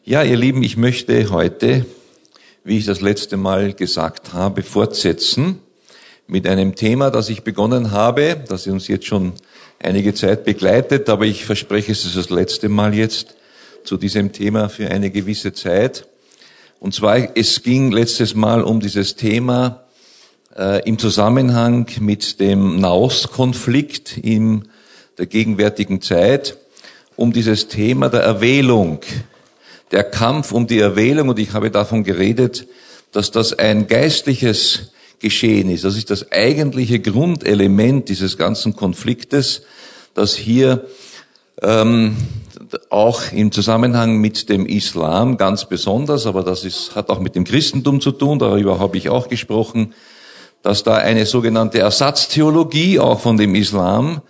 Ja, ihr Lieben, ich möchte heute, wie ich das letzte Mal gesagt habe, fortsetzen mit einem Thema, das ich begonnen habe, das uns jetzt schon einige Zeit begleitet, aber ich verspreche, es ist das letzte Mal jetzt zu diesem Thema für eine gewisse Zeit. Und zwar, es ging letztes Mal um dieses Thema im Zusammenhang mit dem Nahostkonflikt in der gegenwärtigen Zeit, um dieses Thema der Erwählung, der Kampf um die Erwählung, und ich habe davon geredet, dass das ein geistliches Geschehen ist. Das ist das eigentliche Grundelement dieses ganzen Konfliktes, das hier auch im Zusammenhang mit dem Islam ganz besonders, aber hat auch mit dem Christentum zu tun, darüber habe ich auch gesprochen, dass da eine sogenannte Ersatztheologie auch von dem Islam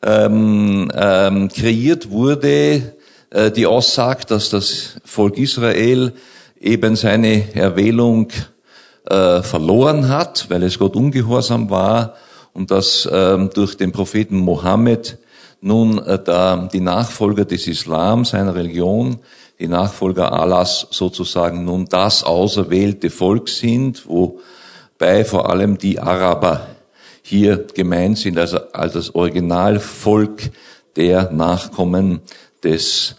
kreiert wurde, die aussagt, dass das Volk Israel eben seine Erwählung verloren hat, weil es Gott ungehorsam war, und dass durch den Propheten Mohammed nun die Nachfolger des Islam, seiner Religion, die Nachfolger Allahs sozusagen nun das auserwählte Volk sind, wobei vor allem die Araber hier gemeint sind, also als das Originalvolk der Nachkommen des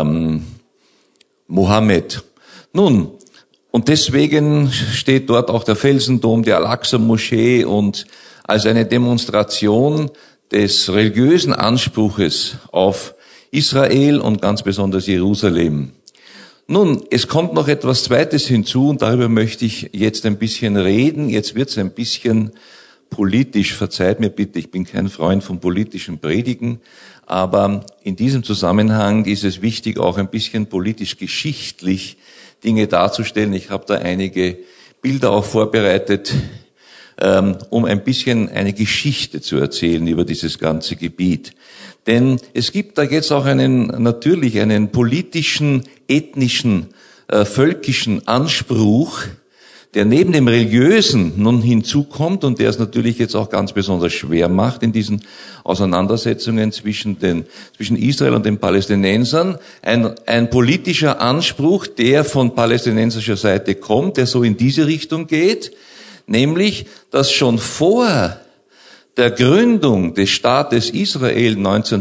Mohammed. Nun, und deswegen steht dort auch der Felsendom, die Al-Aqsa-Moschee, und als eine Demonstration des religiösen Anspruches auf Israel und ganz besonders Jerusalem. Nun, es kommt noch etwas Zweites hinzu, und darüber möchte ich jetzt ein bisschen reden. Jetzt wird es ein bisschen politisch, verzeiht mir bitte, ich bin kein Freund von politischen Predigen, aber in diesem Zusammenhang ist es wichtig, auch ein bisschen politisch-geschichtlich Dinge darzustellen. Ich habe da einige Bilder auch vorbereitet, um ein bisschen eine Geschichte zu erzählen über dieses ganze Gebiet. Denn es gibt da jetzt auch natürlich einen politischen, ethnischen, völkischen Anspruch, der neben dem Religiösen nun hinzukommt und der es natürlich jetzt auch ganz besonders schwer macht in diesen Auseinandersetzungen zwischen Israel und den Palästinensern. Ein politischer Anspruch, der von palästinensischer Seite kommt, der so in diese Richtung geht, nämlich, dass schon vor der Gründung des Staates Israel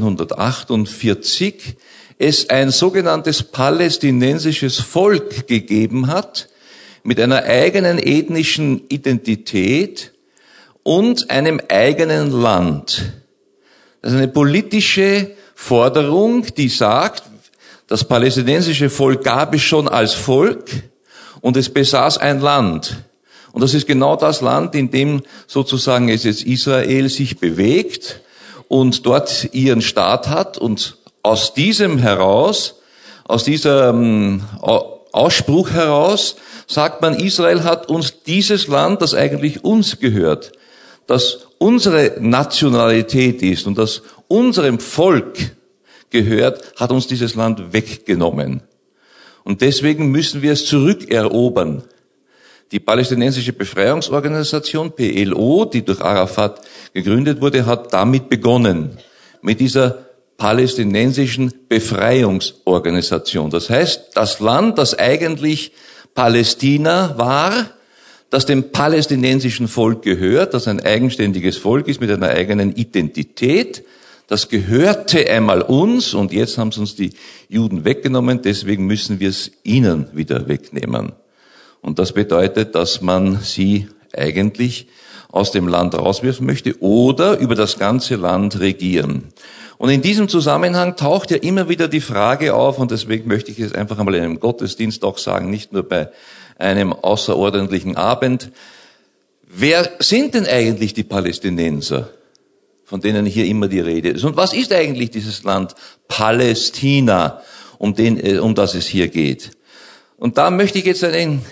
1948 es ein sogenanntes palästinensisches Volk gegeben hat, mit einer eigenen ethnischen Identität und einem eigenen Land. Das ist eine politische Forderung, die sagt, das palästinensische Volk gab es schon als Volk und es besaß ein Land. Und das ist genau das Land, in dem sozusagen es jetzt Israel sich bewegt und dort ihren Staat hat. Und aus diesem heraus, aus dieser Ausspruch heraus, sagt man, Israel hat uns dieses Land, das eigentlich uns gehört, das unsere Nationalität ist und das unserem Volk gehört, hat uns dieses Land weggenommen. Und deswegen müssen wir es zurückerobern. Die palästinensische Befreiungsorganisation, PLO, die durch Arafat gegründet wurde, hat damit begonnen, mit dieser palästinensischen Befreiungsorganisation. Das heißt, das Land, das eigentlich Palästina war, das dem palästinensischen Volk gehört, das ein eigenständiges Volk ist mit einer eigenen Identität, das gehörte einmal uns, und jetzt haben es uns die Juden weggenommen, deswegen müssen wir es ihnen wieder wegnehmen. Und das bedeutet, dass man sie eigentlich aus dem Land rauswerfen möchte oder über das ganze Land regieren. Und in diesem Zusammenhang taucht ja immer wieder die Frage auf, und deswegen möchte ich es einfach einmal in einem Gottesdienst auch sagen, nicht nur bei einem außerordentlichen Abend. Wer sind denn eigentlich die Palästinenser, von denen hier immer die Rede ist? Und was ist eigentlich dieses Land Palästina, um das es hier geht? Und da möchte ich jetzt einen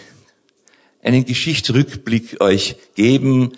Geschichtsrückblick euch geben.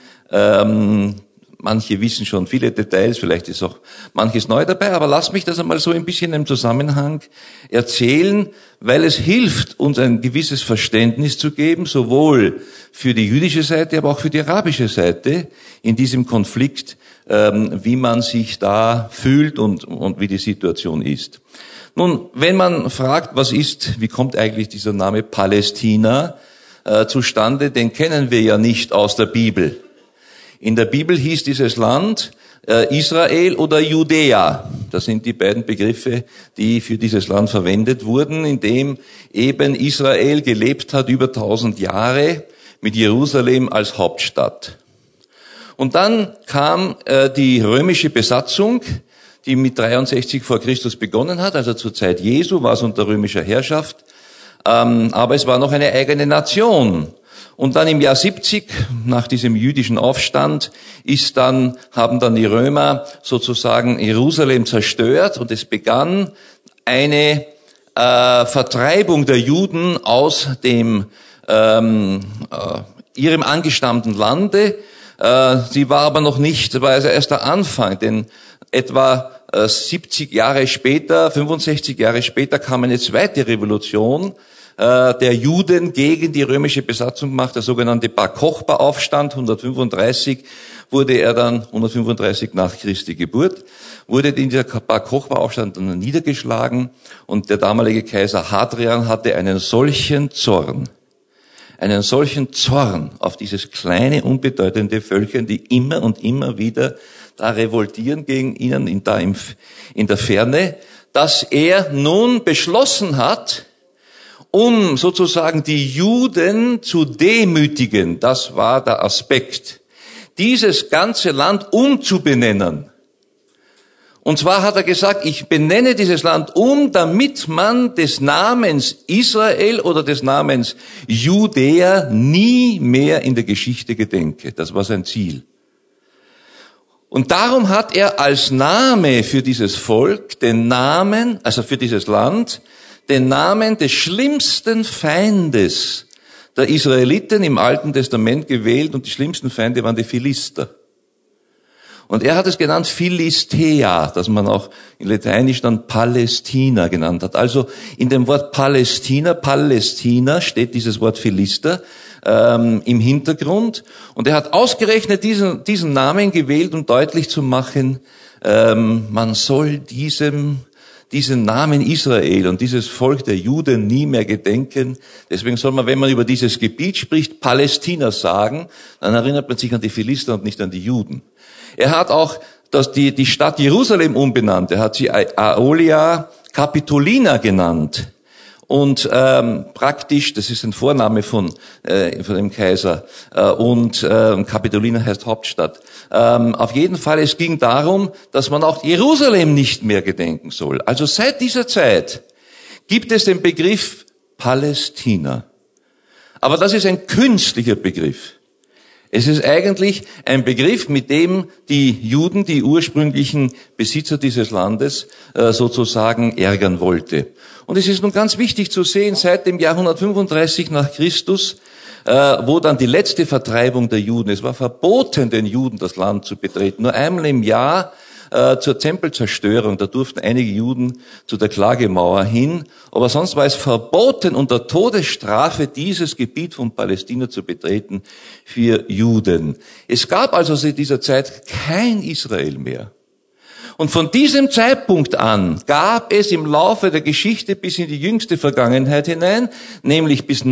Manche wissen schon viele Details, vielleicht ist auch manches neu dabei, aber lasst mich das einmal so ein bisschen im Zusammenhang erzählen, weil es hilft, uns ein gewisses Verständnis zu geben, sowohl für die jüdische Seite, aber auch für die arabische Seite in diesem Konflikt wie man sich da fühlt und wie die Situation ist. Nun, wenn man fragt, wie kommt eigentlich dieser Name Palästina zustande, den kennen wir ja nicht aus der Bibel. In der Bibel hieß dieses Land Israel oder Judäa. Das sind die beiden Begriffe, die für dieses Land verwendet wurden, in dem eben Israel gelebt hat über 1000 Jahre mit Jerusalem als Hauptstadt. Und dann kam die römische Besatzung, die mit 63 vor Christus begonnen hat, also zur Zeit Jesu war es unter römischer Herrschaft, aber es war noch eine eigene Nation. Und dann im Jahr 70, nach diesem jüdischen Aufstand, haben dann die Römer sozusagen Jerusalem zerstört und es begann eine Vertreibung der Juden aus dem ihrem angestammten Lande. Sie war aber noch nicht, war also erst der Anfang, denn etwa 65 Jahre später kam eine zweite Revolution der Juden gegen die römische Besatzung gemacht, der sogenannte Bar-Kochba-Aufstand. 135 wurde er dann, 135 nach Christi Geburt, wurde dieser Bar-Kochba-Aufstand dann niedergeschlagen und der damalige Kaiser Hadrian hatte einen solchen Zorn auf dieses kleine, unbedeutende Völkchen, die immer und immer wieder da revoltieren gegen ihn in der Ferne, dass er nun beschlossen hat, um sozusagen die Juden zu demütigen, das war der Aspekt, dieses ganze Land umzubenennen. Und zwar hat er gesagt, ich benenne dieses Land damit man des Namens Israel oder des Namens Judäa nie mehr in der Geschichte gedenke. Das war sein Ziel. Und darum hat er als Name für dieses Volk für dieses Land, den Namen des schlimmsten Feindes der Israeliten im Alten Testament gewählt, und die schlimmsten Feinde waren die Philister. Und er hat es genannt Philistea, das man auch in Lateinisch dann Palästina genannt hat. Also in dem Wort Palästina steht dieses Wort Philister im Hintergrund. Und er hat ausgerechnet diesen Namen gewählt, um deutlich zu machen, man soll diesen Namen Israel und dieses Volk der Juden nie mehr gedenken. Deswegen soll man, wenn man über dieses Gebiet spricht, Palästina sagen, dann erinnert man sich an die Philister und nicht an die Juden. Er hat auch die Stadt Jerusalem umbenannt. Er hat sie Aelia Capitolina genannt. Und praktisch, das ist ein Vorname von dem Kaiser, und Capitolina heißt Hauptstadt. Auf jeden Fall, es ging darum, dass man auch Jerusalem nicht mehr gedenken soll. Also seit dieser Zeit gibt es den Begriff Palästina. Aber das ist ein künstlicher Begriff. Es ist eigentlich ein Begriff, mit dem die Juden, die ursprünglichen Besitzer dieses Landes, sozusagen ärgern wollte. Und es ist nun ganz wichtig zu sehen, seit dem Jahr 135 nach Christus, wo dann die letzte Vertreibung der Juden, es war verboten, den Juden das Land zu betreten. Nur einmal im Jahr zur Tempelzerstörung, da durften einige Juden zu der Klagemauer hin, aber sonst war es verboten, unter Todesstrafe dieses Gebiet von Palästina zu betreten für Juden. Es gab also seit dieser Zeit kein Israel mehr. Und von diesem Zeitpunkt an gab es im Laufe der Geschichte bis in die jüngste Vergangenheit hinein, nämlich bis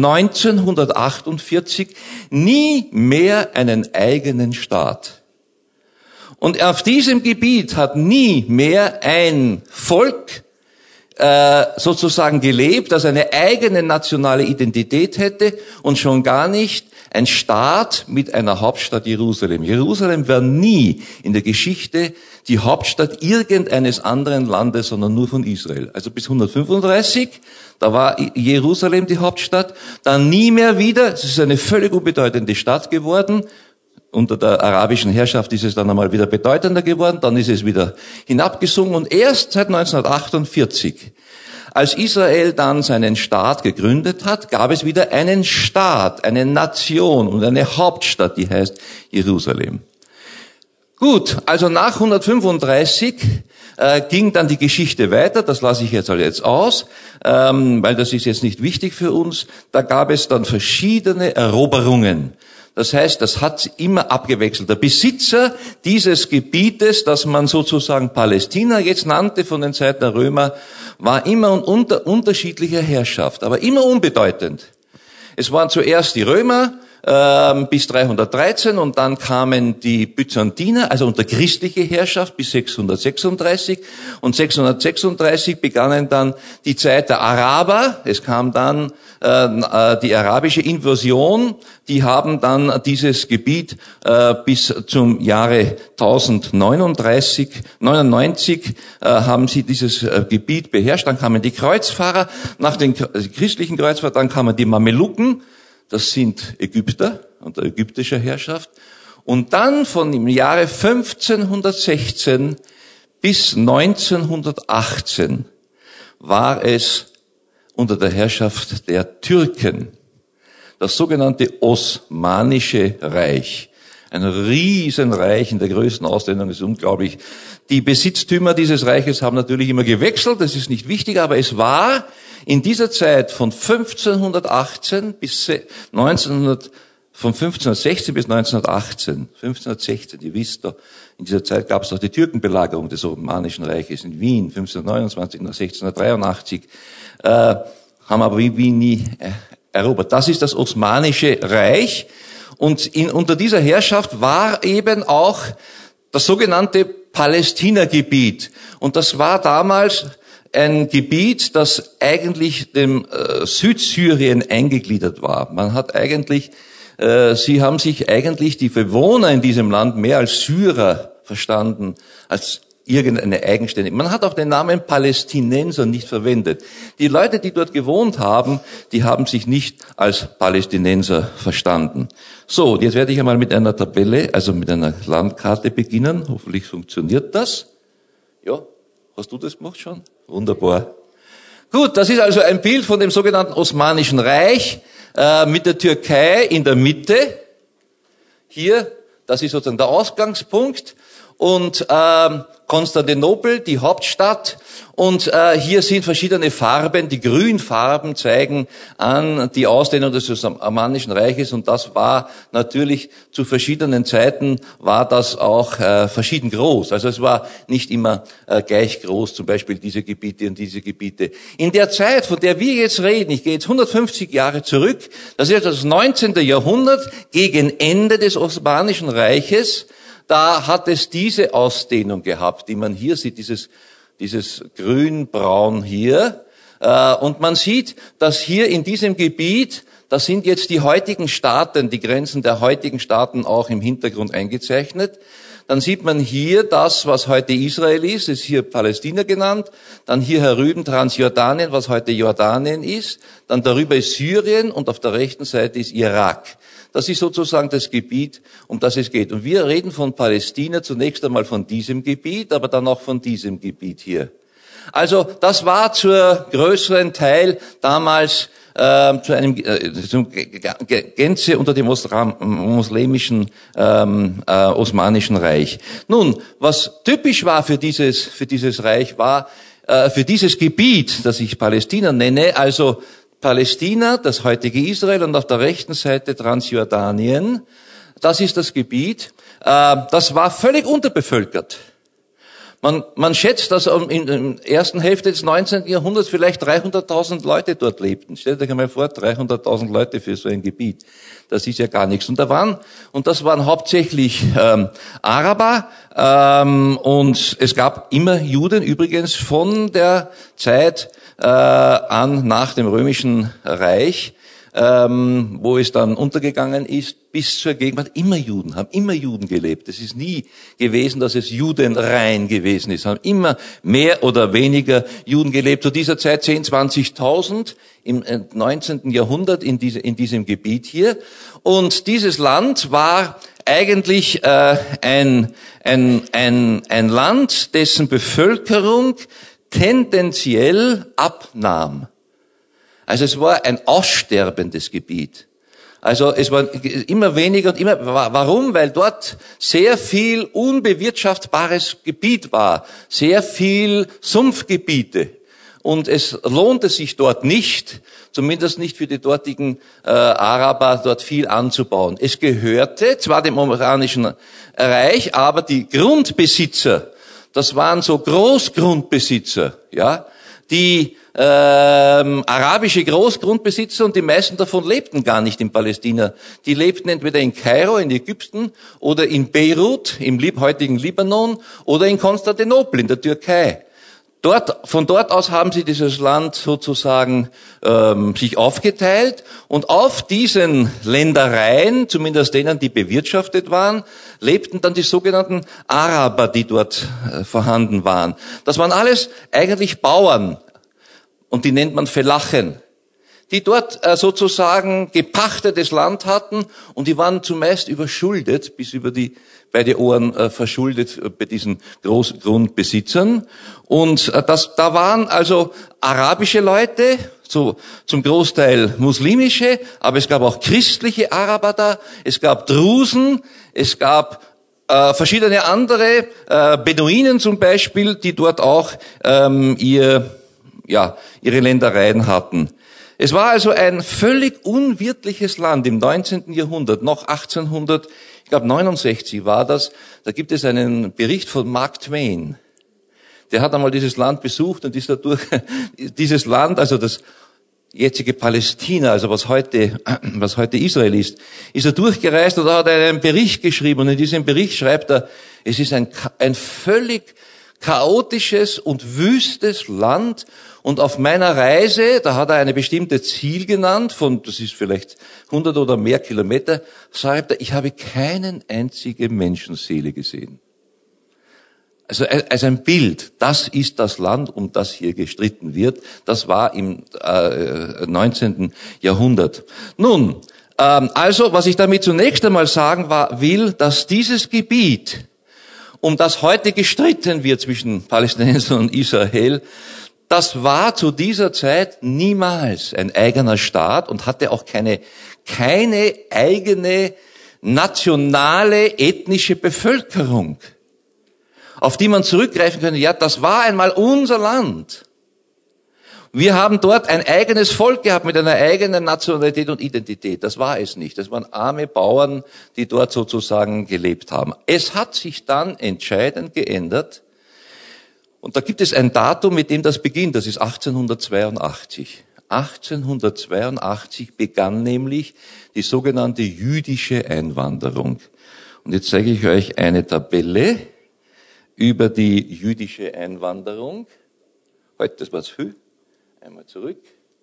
1948, nie mehr einen eigenen Staat. Und auf diesem Gebiet hat nie mehr ein Volk sozusagen gelebt, das eine eigene nationale Identität hätte, und schon gar nicht ein Staat mit einer Hauptstadt Jerusalem. Jerusalem war nie in der Geschichte die Hauptstadt irgendeines anderen Landes, sondern nur von Israel. Also bis 135, da war Jerusalem die Hauptstadt, dann nie mehr wieder, es ist eine völlig unbedeutende Stadt geworden. Unter der arabischen Herrschaft ist es dann einmal wieder bedeutender geworden, dann ist es wieder hinabgesunken, und erst seit 1948, als Israel dann seinen Staat gegründet hat, gab es wieder einen Staat, eine Nation und eine Hauptstadt, die heißt Jerusalem. Gut, also nach 135 ging dann die Geschichte weiter, das lasse ich jetzt aus, weil das ist jetzt nicht wichtig für uns. Da gab es dann verschiedene Eroberungen. Das heißt, das hat immer abgewechselt. Der Besitzer dieses Gebietes, das man sozusagen Palästina jetzt nannte von den Zeiten der Römer, war immer unter unterschiedlicher Herrschaft, aber immer unbedeutend. Es waren zuerst die Römer bis 313 und dann kamen die Byzantiner, also unter christliche Herrschaft bis 636 und 636 begannen dann die Zeit der Araber. Es kam dann die arabische Invasion, die haben dann dieses Gebiet bis zum Jahre 1099 haben sie dieses Gebiet beherrscht. Dann kamen die Kreuzfahrer, nach den christlichen Kreuzfahrern, dann kamen die Mameluken, das sind Ägypter unter ägyptischer Herrschaft. Und dann von im Jahre 1516 bis 1918 war es unter der Herrschaft der Türken, das sogenannte Osmanische Reich. Ein Riesenreich in der größten Ausdehnung, ist unglaublich. Die Besitztümer dieses Reiches haben natürlich immer gewechselt, das ist nicht wichtig, aber es war in dieser Zeit von 1518 bis von 1516 bis 1918, 1516, ihr wisst doch, in dieser Zeit gab es doch die Türkenbelagerung des Osmanischen Reiches in Wien, 1529 nach 1683, haben aber Wien nie erobert. Das ist das Osmanische Reich und unter dieser Herrschaft war eben auch das sogenannte Palästinagebiet und das war damals ein Gebiet, das eigentlich dem Südsyrien eingegliedert war. Man hat eigentlich, sie haben sich eigentlich die Bewohner in diesem Land mehr als Syrer verstanden, als irgendeine eigenständige. Man hat auch den Namen Palästinenser nicht verwendet. Die Leute, die dort gewohnt haben, die haben sich nicht als Palästinenser verstanden. So, jetzt werde ich einmal mit einer Tabelle, also mit einer Landkarte beginnen. Hoffentlich funktioniert das. Ja. Hast du das gemacht schon? Wunderbar. Gut, das ist also ein Bild von dem sogenannten Osmanischen Reich mit der Türkei in der Mitte. Hier, das ist sozusagen der Ausgangspunkt. Und Konstantinopel, die Hauptstadt. Und hier sind verschiedene Farben. Die Grünfarben zeigen an die Ausdehnung des Osmanischen Reiches. Und das war natürlich zu verschiedenen Zeiten, war das auch verschieden groß. Also es war nicht immer gleich groß, zum Beispiel diese Gebiete und diese Gebiete. In der Zeit, von der wir jetzt reden, ich gehe jetzt 150 Jahre zurück, das ist das 19. Jahrhundert, gegen Ende des Osmanischen Reiches, da hat es diese Ausdehnung gehabt, die man hier sieht, dieses grün-braun hier. Und man sieht, dass hier in diesem Gebiet, da sind jetzt die heutigen Staaten, die Grenzen der heutigen Staaten auch im Hintergrund eingezeichnet. Dann sieht man hier das, was heute Israel ist hier Palästina genannt. Dann hier herüben Transjordanien, was heute Jordanien ist. Dann darüber ist Syrien und auf der rechten Seite ist Irak. Das ist sozusagen das Gebiet, um das es geht. Und wir reden von Palästina zunächst einmal von diesem Gebiet, aber dann auch von diesem Gebiet hier. Also das war zur größeren Teil damals zum Gänze unter dem muslimischen Osmanischen Reich. Nun, was typisch war für dieses Reich war, für dieses Gebiet, das ich Palästina nenne, also Palästina, das heutige Israel und auf der rechten Seite Transjordanien, das ist das Gebiet, das war völlig unterbevölkert. Man schätzt, dass in der ersten Hälfte des 19. Jahrhunderts vielleicht 300.000 Leute dort lebten. Stellt euch einmal vor, 300.000 Leute für so ein Gebiet. Das ist ja gar nichts. Und das waren hauptsächlich Araber, und es gab immer Juden, übrigens von der Zeit an nach dem Römischen Reich, wo es dann untergegangen ist, bis zur Gegenwart, haben immer Juden gelebt. Es ist nie gewesen, dass es judenrein gewesen ist, haben immer mehr oder weniger Juden gelebt. Zu dieser Zeit 10.000, 20.000 im 19. Jahrhundert in diesem Gebiet hier. Und dieses Land war eigentlich ein Land, dessen Bevölkerung tendenziell abnahm. Also es war ein aussterbendes Gebiet. Also es war immer weniger und immer, warum? Weil dort sehr viel unbewirtschaftbares Gebiet war, sehr viel Sumpfgebiete. und es lohnte sich dort nicht, zumindest nicht für die dortigen Araber, dort viel anzubauen. Es gehörte zwar dem Oranischen Reich, aber die Grundbesitzer, das waren so Großgrundbesitzer, ja, die arabische Großgrundbesitzer, und die meisten davon lebten gar nicht in Palästina. Die lebten entweder in Kairo, in Ägypten, oder in Beirut, im heutigen Libanon, oder in Konstantinopel, in der Türkei. Von dort aus haben sie dieses Land sozusagen sich aufgeteilt, und auf diesen Ländereien, zumindest denen, die bewirtschaftet waren, lebten dann die sogenannten Araber, die dort vorhanden waren. Das waren alles eigentlich Bauern, und die nennt man Felachen, die dort sozusagen gepachtetes Land hatten, und die waren zumeist überschuldet, bis über bei die Ohren verschuldet bei diesen Großgrundbesitzern. Und da waren also arabische Leute, so zum Großteil muslimische, aber es gab auch christliche Araber da, es gab Drusen, es gab verschiedene andere, Beduinen zum Beispiel, die dort auch ihre Ländereien hatten. Es war also ein völlig unwirtliches Land im 19. Jahrhundert, noch 1869 war das. Da gibt es einen Bericht von Mark Twain. Der hat einmal dieses Land besucht und ist dadurch dieses Land, also das jetzige Palästina, also was heute Israel ist er durchgereist, und da hat er einen Bericht geschrieben, und in diesem Bericht schreibt er, es ist ein völlig chaotisches und wüstes Land, und auf meiner Reise, da hat er eine bestimmte Ziel genannt, das ist vielleicht 100 oder mehr Kilometer, schreibt er, ich habe keinen einzigen Menschenseele gesehen. Also als ein Bild, das ist das Land, um das hier gestritten wird. Das war im 19. Jahrhundert. Nun, also was ich damit zunächst einmal sagen will, dass dieses Gebiet, um das heute gestritten wird zwischen Palästinensern und Israel, das war zu dieser Zeit niemals ein eigener Staat und hatte auch keine eigene nationale ethnische Bevölkerung, auf die man zurückgreifen könnte. Ja, das war einmal unser Land. Wir haben dort ein eigenes Volk gehabt mit einer eigenen Nationalität und Identität. Das war es nicht. Das waren arme Bauern, die dort sozusagen gelebt haben. Es hat sich dann entscheidend geändert. Und da gibt es ein Datum, mit dem das beginnt. Das ist 1882. 1882 begann nämlich die sogenannte jüdische Einwanderung. Und jetzt zeige ich euch eine Tabelle über die jüdische Einwanderung. Heute, das war zu viel. Einmal zurück.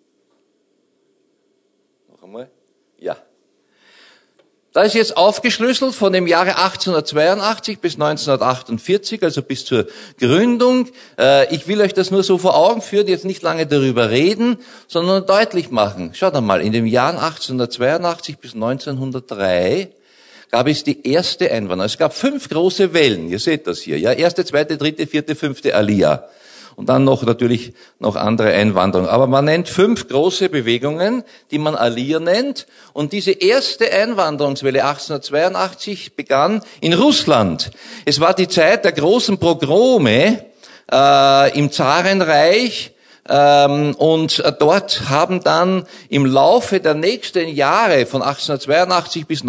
Noch einmal. Ja. Da ist jetzt aufgeschlüsselt von dem Jahre 1882 bis 1948, also bis zur Gründung. Ich will euch das nur so vor Augen führen, jetzt nicht lange darüber reden, sondern deutlich machen. Schaut einmal, in den Jahren 1882 bis 1903 gab es die erste Einwanderung. Es gab 5 große Wellen, ihr seht das hier, ja, erste, zweite, dritte, vierte, fünfte Aliyah. Und dann natürlich noch andere Einwanderungen. Aber man nennt 5 große Bewegungen, die man Aliyah nennt. Und diese erste Einwanderungswelle 1882 begann in Russland. Es war die Zeit der großen Pogrome im Zarenreich. Und dort haben dann im Laufe der nächsten Jahre von 1882 bis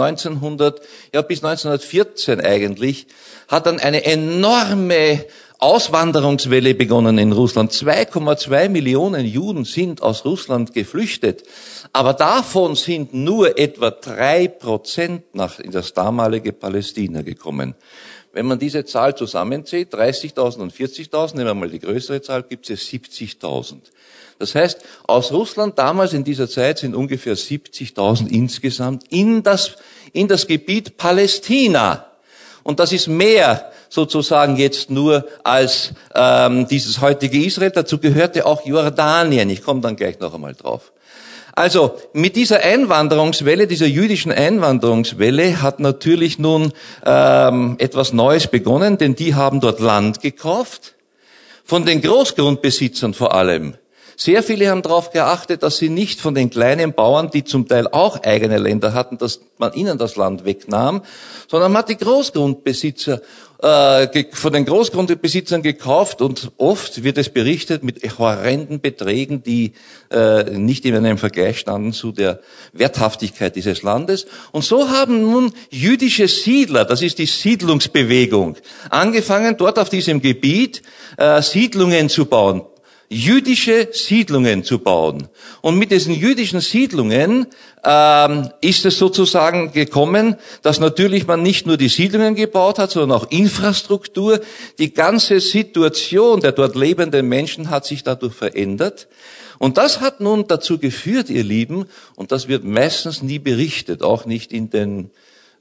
1914 eigentlich, hat dann eine enorme Auswanderungswelle begonnen in Russland. 2,2 Millionen Juden sind aus Russland geflüchtet. Aber davon sind nur etwa 3% in das damalige Palästina gekommen. Wenn man diese Zahl zusammenzählt, 30.000 und 40.000, nehmen wir mal die größere Zahl, gibt es 70.000. Das heißt, aus Russland damals in dieser Zeit sind ungefähr 70.000 insgesamt in das Gebiet Palästina. Und das ist mehr sozusagen jetzt nur als dieses heutige Israel. Dazu gehörte auch Jordanien. Ich komme dann gleich noch einmal drauf. Also mit dieser Einwanderungswelle, dieser jüdischen Einwanderungswelle hat natürlich nun etwas Neues begonnen, denn die haben dort Land gekauft, von den Großgrundbesitzern vor allem. Sehr viele haben darauf geachtet, dass sie nicht von den kleinen Bauern, die zum Teil auch eigene Länder hatten, dass man ihnen das Land wegnahm, sondern man hat die Großgrundbesitzer von den Großgrundbesitzern gekauft und oft wird es berichtet mit horrenden Beträgen, die nicht in einem Vergleich standen zu der Werthaftigkeit dieses Landes. Und so haben nun jüdische Siedler, das ist die Siedlungsbewegung, angefangen dort auf diesem Gebiet Siedlungen zu bauen. Jüdische Siedlungen zu bauen. Und mit diesen jüdischen Siedlungen ist es sozusagen gekommen, dass natürlich man nicht nur die Siedlungen gebaut hat, sondern auch Infrastruktur. Die ganze Situation der dort lebenden Menschen hat sich dadurch verändert. Und das hat nun dazu geführt, ihr Lieben, und das wird meistens nie berichtet, auch nicht in den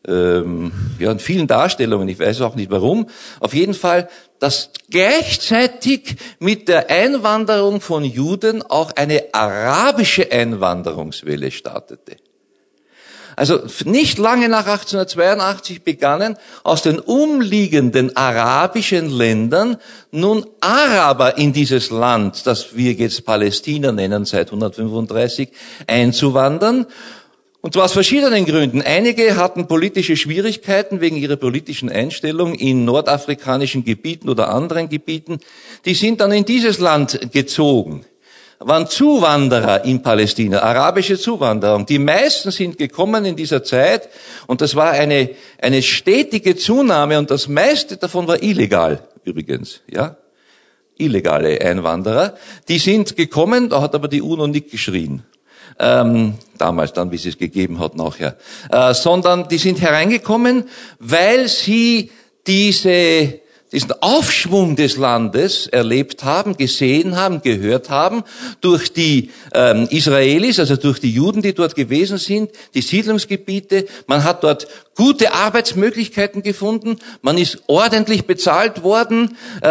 in vielen Darstellungen, ich weiß auch nicht warum, auf jeden Fall, dass gleichzeitig mit der Einwanderung von Juden auch eine arabische Einwanderungswelle startete. Also nicht lange nach 1882 begannen aus den umliegenden arabischen Ländern nun Araber in dieses Land, das wir jetzt Palästina nennen, seit 135 einzuwandern. Und zwar aus verschiedenen Gründen. Einige hatten politische Schwierigkeiten wegen ihrer politischen Einstellung in nordafrikanischen Gebieten oder anderen Gebieten. Die sind dann in dieses Land gezogen, waren Zuwanderer in Palästina, arabische Zuwanderung. Die meisten sind gekommen in dieser Zeit und das war eine stetige Zunahme und das meiste davon war illegal übrigens, ja. Illegale Einwanderer. Die sind gekommen, da hat aber die UNO nicht geschrien. Damals dann, wie es es gegeben hat nachher, sondern die sind hereingekommen, weil sie diesen Aufschwung des Landes erlebt haben, gesehen haben, gehört haben, durch die Israelis, also durch die Juden, die dort gewesen sind, die Siedlungsgebiete. Man hat dort gute Arbeitsmöglichkeiten gefunden, man ist ordentlich bezahlt worden,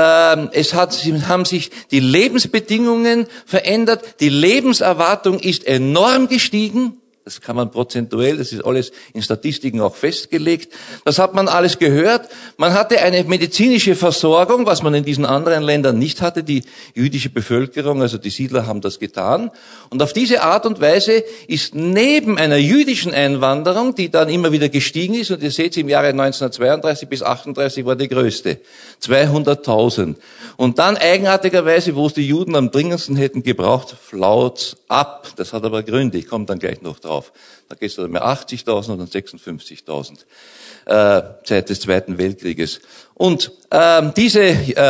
haben sich die Lebensbedingungen verändert, die Lebenserwartung ist enorm gestiegen. Das kann man prozentuell, das ist alles in Statistiken auch festgelegt. Das hat man alles gehört. Man hatte eine medizinische Versorgung, was man in diesen anderen Ländern nicht hatte. Die jüdische Bevölkerung, also die Siedler haben das getan. Und auf diese Art und Weise ist neben einer jüdischen Einwanderung, die dann immer wieder gestiegen ist, und ihr seht, im Jahre 1932 bis 1938 war die größte, 200.000. Und dann eigenartigerweise, wo es die Juden am dringendsten hätten gebraucht, flaut's ab. Das hat aber Gründe, ich komme dann gleich noch drauf. Da geht es dann mehr 80.000 und dann 56.000 Zeit des Zweiten Weltkrieges. Und diese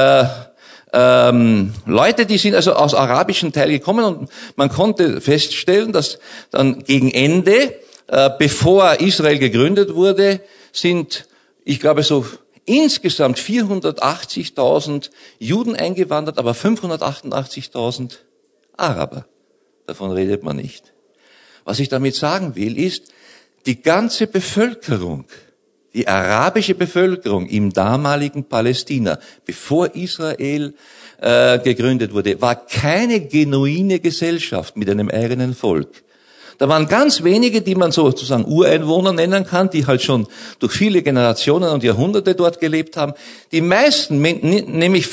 Leute, die sind also aus arabischen Teil gekommen und man konnte feststellen, dass dann gegen Ende, bevor Israel gegründet wurde, sind, ich glaube so insgesamt 480.000 Juden eingewandert, aber 588.000 Araber. Davon redet man nicht. Was ich damit sagen will, ist, die ganze Bevölkerung, die arabische Bevölkerung im damaligen Palästina, bevor Israel gegründet wurde, war keine genuine Gesellschaft mit einem eigenen Volk. Da waren ganz wenige, die man sozusagen Ureinwohner nennen kann, die halt schon durch viele Generationen und Jahrhunderte dort gelebt haben. Die meisten, nämlich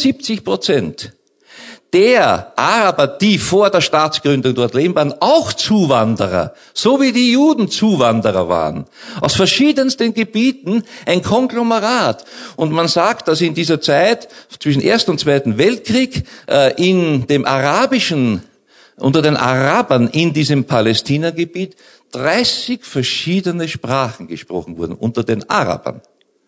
75% der Araber, die vor der Staatsgründung dort leben, waren auch Zuwanderer, so wie die Juden Zuwanderer waren. Aus verschiedensten Gebieten ein Konglomerat. Und man sagt, dass in dieser Zeit zwischen Ersten und Zweiten Weltkrieg in dem arabischen, unter den Arabern in diesem Palästina-Gebiet 30 verschiedene Sprachen gesprochen wurden, unter den Arabern.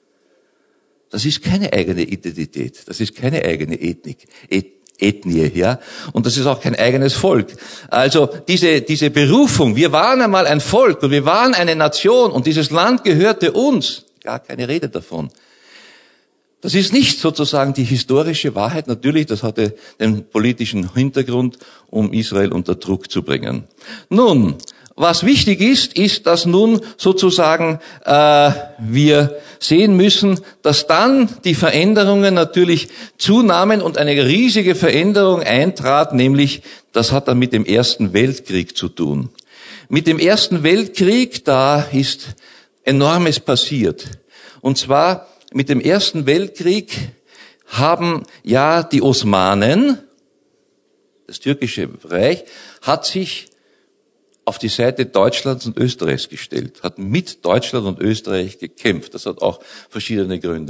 Das ist keine eigene Identität, das ist keine eigene Ethnie, ja. Und das ist auch kein eigenes Volk. Also diese Berufung, wir waren einmal ein Volk und wir waren eine Nation und dieses Land gehörte uns. Gar keine Rede davon. Das ist nicht sozusagen die historische Wahrheit. Natürlich, das hatte den politischen Hintergrund, um Israel unter Druck zu bringen. Nun, was wichtig ist, dass nun sozusagen wir sehen müssen, dass dann die Veränderungen natürlich zunahmen und eine riesige Veränderung eintrat, nämlich das hat dann mit dem Ersten Weltkrieg zu tun. Mit dem Ersten Weltkrieg, da ist Enormes passiert. Und zwar mit dem Ersten Weltkrieg haben ja die Osmanen, das türkische Reich, hat sich auf die Seite Deutschlands und Österreichs gestellt, hat mit Deutschland und Österreich gekämpft. Das hat auch verschiedene Gründe.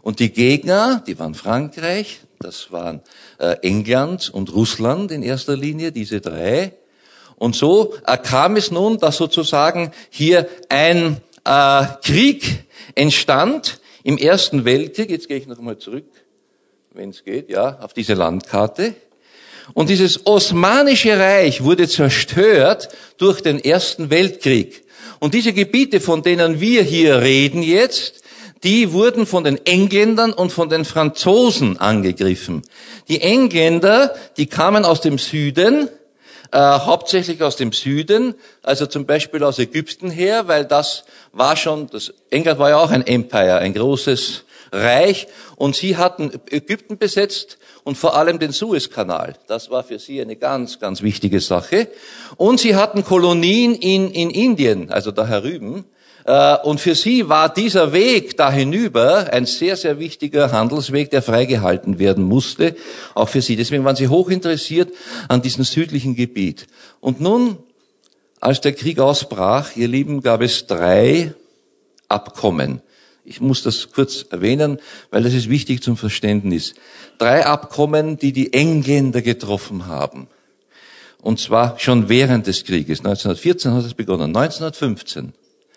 Und die Gegner, die waren Frankreich, das waren England und Russland in erster Linie, diese drei. Und so kam es nun, dass sozusagen hier ein Krieg entstand im Ersten Weltkrieg. Jetzt gehe ich noch einmal zurück, wenn es geht, ja, auf diese Landkarte. Und dieses Osmanische Reich wurde zerstört durch den Ersten Weltkrieg. Und diese Gebiete, von denen wir hier reden jetzt, die wurden von den Engländern und von den Franzosen angegriffen. Die Engländer, die kamen aus dem Süden, hauptsächlich aus dem Süden, also zum Beispiel aus Ägypten her, weil das England war ja auch ein Empire, ein großes Reich, und sie hatten Ägypten besetzt und vor allem den Suezkanal. Das war für sie eine ganz, ganz wichtige Sache. Und sie hatten Kolonien in Indien, also da herüben. Und für sie war dieser Weg da hinüber ein sehr, sehr wichtiger Handelsweg, der freigehalten werden musste, auch für sie. Deswegen waren sie hoch interessiert an diesem südlichen Gebiet. Und nun, als der Krieg ausbrach, ihr Lieben, gab es 3 Abkommen. Ich muss das kurz erwähnen, weil das ist wichtig zum Verständnis. 3 Abkommen, die die Engländer getroffen haben. Und zwar schon während des Krieges. 1914 hat es begonnen, 1915.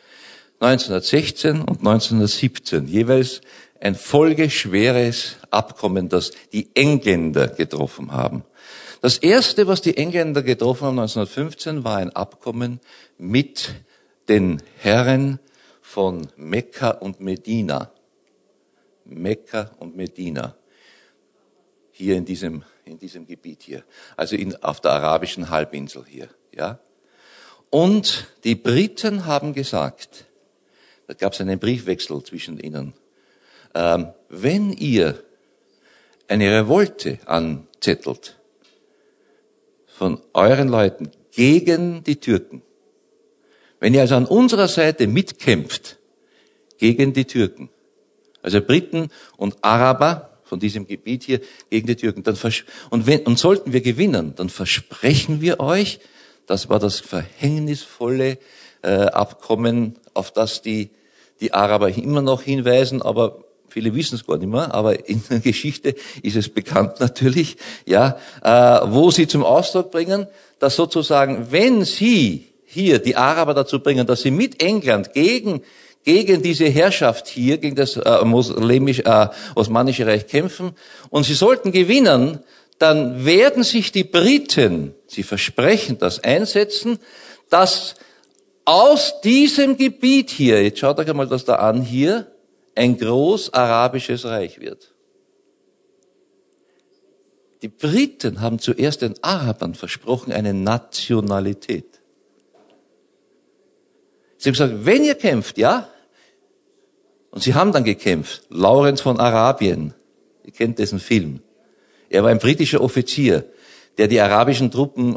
1916 und 1917, jeweils ein folgeschweres Abkommen, das die Engländer getroffen haben. Das erste, was die Engländer getroffen haben 1915, war ein Abkommen mit den Herren von Mekka und Medina. Mekka und Medina. Hier in diesem Gebiet hier. Also auf der arabischen Halbinsel hier, ja. Und die Briten haben gesagt, da gab es einen Briefwechsel zwischen ihnen. Wenn ihr eine Revolte anzettelt von euren Leuten gegen die Türken, wenn ihr also an unserer Seite mitkämpft gegen die Türken, also Briten und Araber von diesem Gebiet hier gegen die Türken, und sollten wir gewinnen, dann versprechen wir euch, das war das verhängnisvolle Abkommen, auf das die Araber immer noch hinweisen, aber viele wissen es gar nicht mehr, aber in der Geschichte ist es bekannt natürlich, ja, wo sie zum Ausdruck bringen, dass sozusagen, wenn sie hier die Araber dazu bringen, dass sie mit England gegen diese Herrschaft hier, gegen das Osmanische Reich kämpfen, und sie sollten gewinnen, dann werden sich die Briten, sie versprechen das, einsetzen, dass aus diesem Gebiet hier, jetzt schaut euch einmal das da an hier, ein groß-arabisches Reich wird. Die Briten haben zuerst den Arabern versprochen eine Nationalität. Sie haben gesagt, wenn ihr kämpft, ja, und sie haben dann gekämpft. Lawrence von Arabien, ihr kennt diesen Film. Er war ein britischer Offizier, der die arabischen Truppen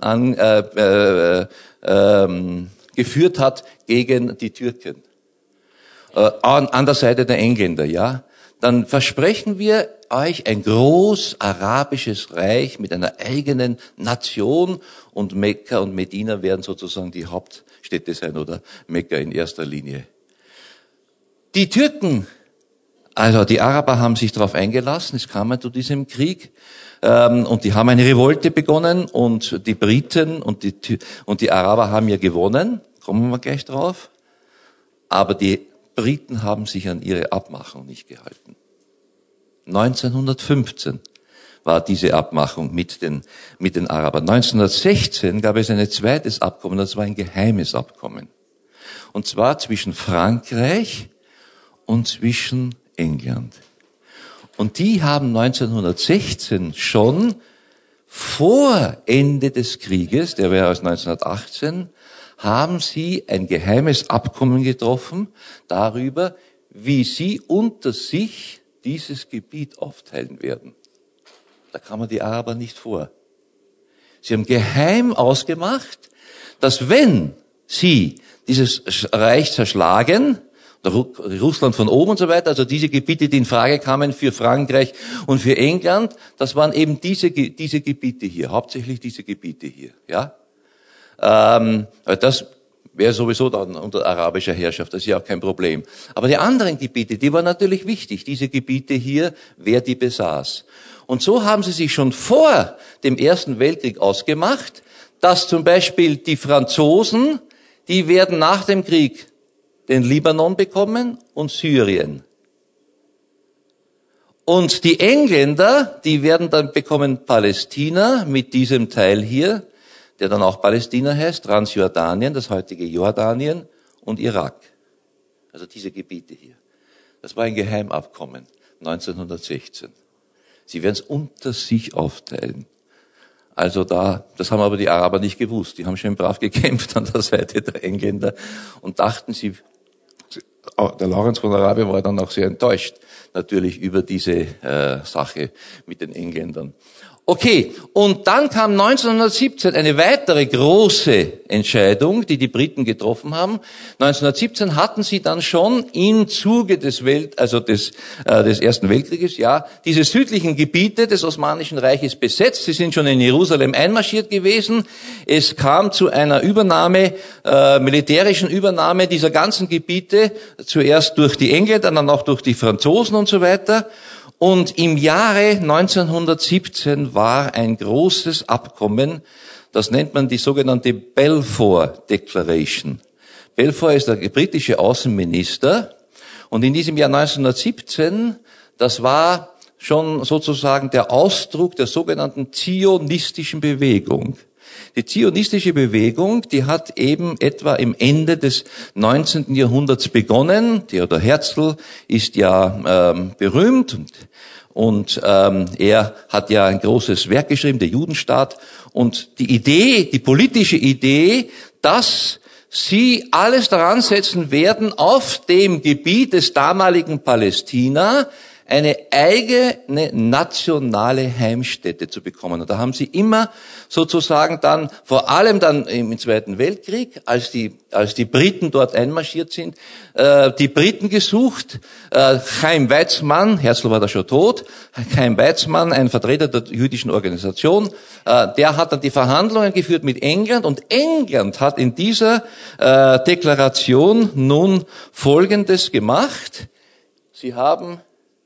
geführt hat gegen die Türken. An der Seite der Engländer, ja. Dann versprechen wir euch ein groß-arabisches Reich mit einer eigenen Nation, und Mekka und Medina werden sozusagen die Hauptstädte sein, oder Mekka in erster Linie. Die Türken, also die Araber, haben sich darauf eingelassen, es kam zu diesem Krieg, und die haben eine Revolte begonnen, und die Briten und die Araber haben ja gewonnen, kommen wir gleich drauf, aber die Briten haben sich an ihre Abmachung nicht gehalten. 1915 war diese Abmachung mit den Arabern. 1916 gab es ein zweites Abkommen, das war ein geheimes Abkommen. Und zwar zwischen Frankreich und zwischen England. Und die haben 1916 schon vor Ende des Krieges, der wäre aus 1918, haben sie ein geheimes Abkommen getroffen darüber, wie sie unter sich dieses Gebiet aufteilen werden. Da kamen die Araber nicht vor. Sie haben geheim ausgemacht, dass wenn sie dieses Reich zerschlagen, Russland von oben und so weiter, also diese Gebiete, die in Frage kamen für Frankreich und für England, das waren eben diese Gebiete hier, hauptsächlich diese Gebiete hier, ja. Das wäre sowieso dann unter arabischer Herrschaft, das ist ja auch kein Problem. Aber die anderen Gebiete, die waren natürlich wichtig, diese Gebiete hier, wer die besaß. Und so haben sie sich schon vor dem Ersten Weltkrieg ausgemacht, dass zum Beispiel die Franzosen, die werden nach dem Krieg den Libanon bekommen und Syrien. Und die Engländer, die werden dann bekommen Palästina mit diesem Teil hier, der dann auch Palästina heißt, Transjordanien, das heutige Jordanien und Irak. Also diese Gebiete hier. Das war ein Geheimabkommen 1916. Sie werden es unter sich aufteilen. Also das haben aber die Araber nicht gewusst. Die haben schön brav gekämpft an der Seite der Engländer und dachten, der Lawrence von Arabien war dann auch sehr enttäuscht, natürlich über diese Sache mit den Engländern. Okay, und dann kam 1917 eine weitere große Entscheidung, die die Briten getroffen haben. 1917 hatten sie dann schon im Zuge des Ersten Weltkrieges, ja, diese südlichen Gebiete des Osmanischen Reiches besetzt. Sie sind schon in Jerusalem einmarschiert gewesen. Es kam zu einer Übernahme, militärischen Übernahme dieser ganzen Gebiete, zuerst durch die Engländer, dann auch durch die Franzosen und so weiter. Und im Jahre 1917 war ein großes Abkommen, das nennt man die sogenannte Balfour Declaration. Balfour ist der britische Außenminister und in diesem Jahr 1917, das war schon sozusagen der Ausdruck der sogenannten zionistischen Bewegung. Die zionistische Bewegung, die hat eben etwa im Ende des 19. Jahrhunderts begonnen. Theodor Herzl ist ja berühmt und er hat ja ein großes Werk geschrieben, der Judenstaat. Und die politische Idee, dass sie alles daran setzen werden, auf dem Gebiet des damaligen Palästina eine eigene nationale Heimstätte zu bekommen. Und da haben sie immer sozusagen dann, vor allem dann im Zweiten Weltkrieg, als die Briten dort einmarschiert sind, die Briten gesucht. Chaim Weizmann, Herzl war da schon tot, Chaim Weizmann, ein Vertreter der jüdischen Organisation, der hat dann die Verhandlungen geführt mit England und England hat in dieser Deklaration nun Folgendes gemacht. Sie haben,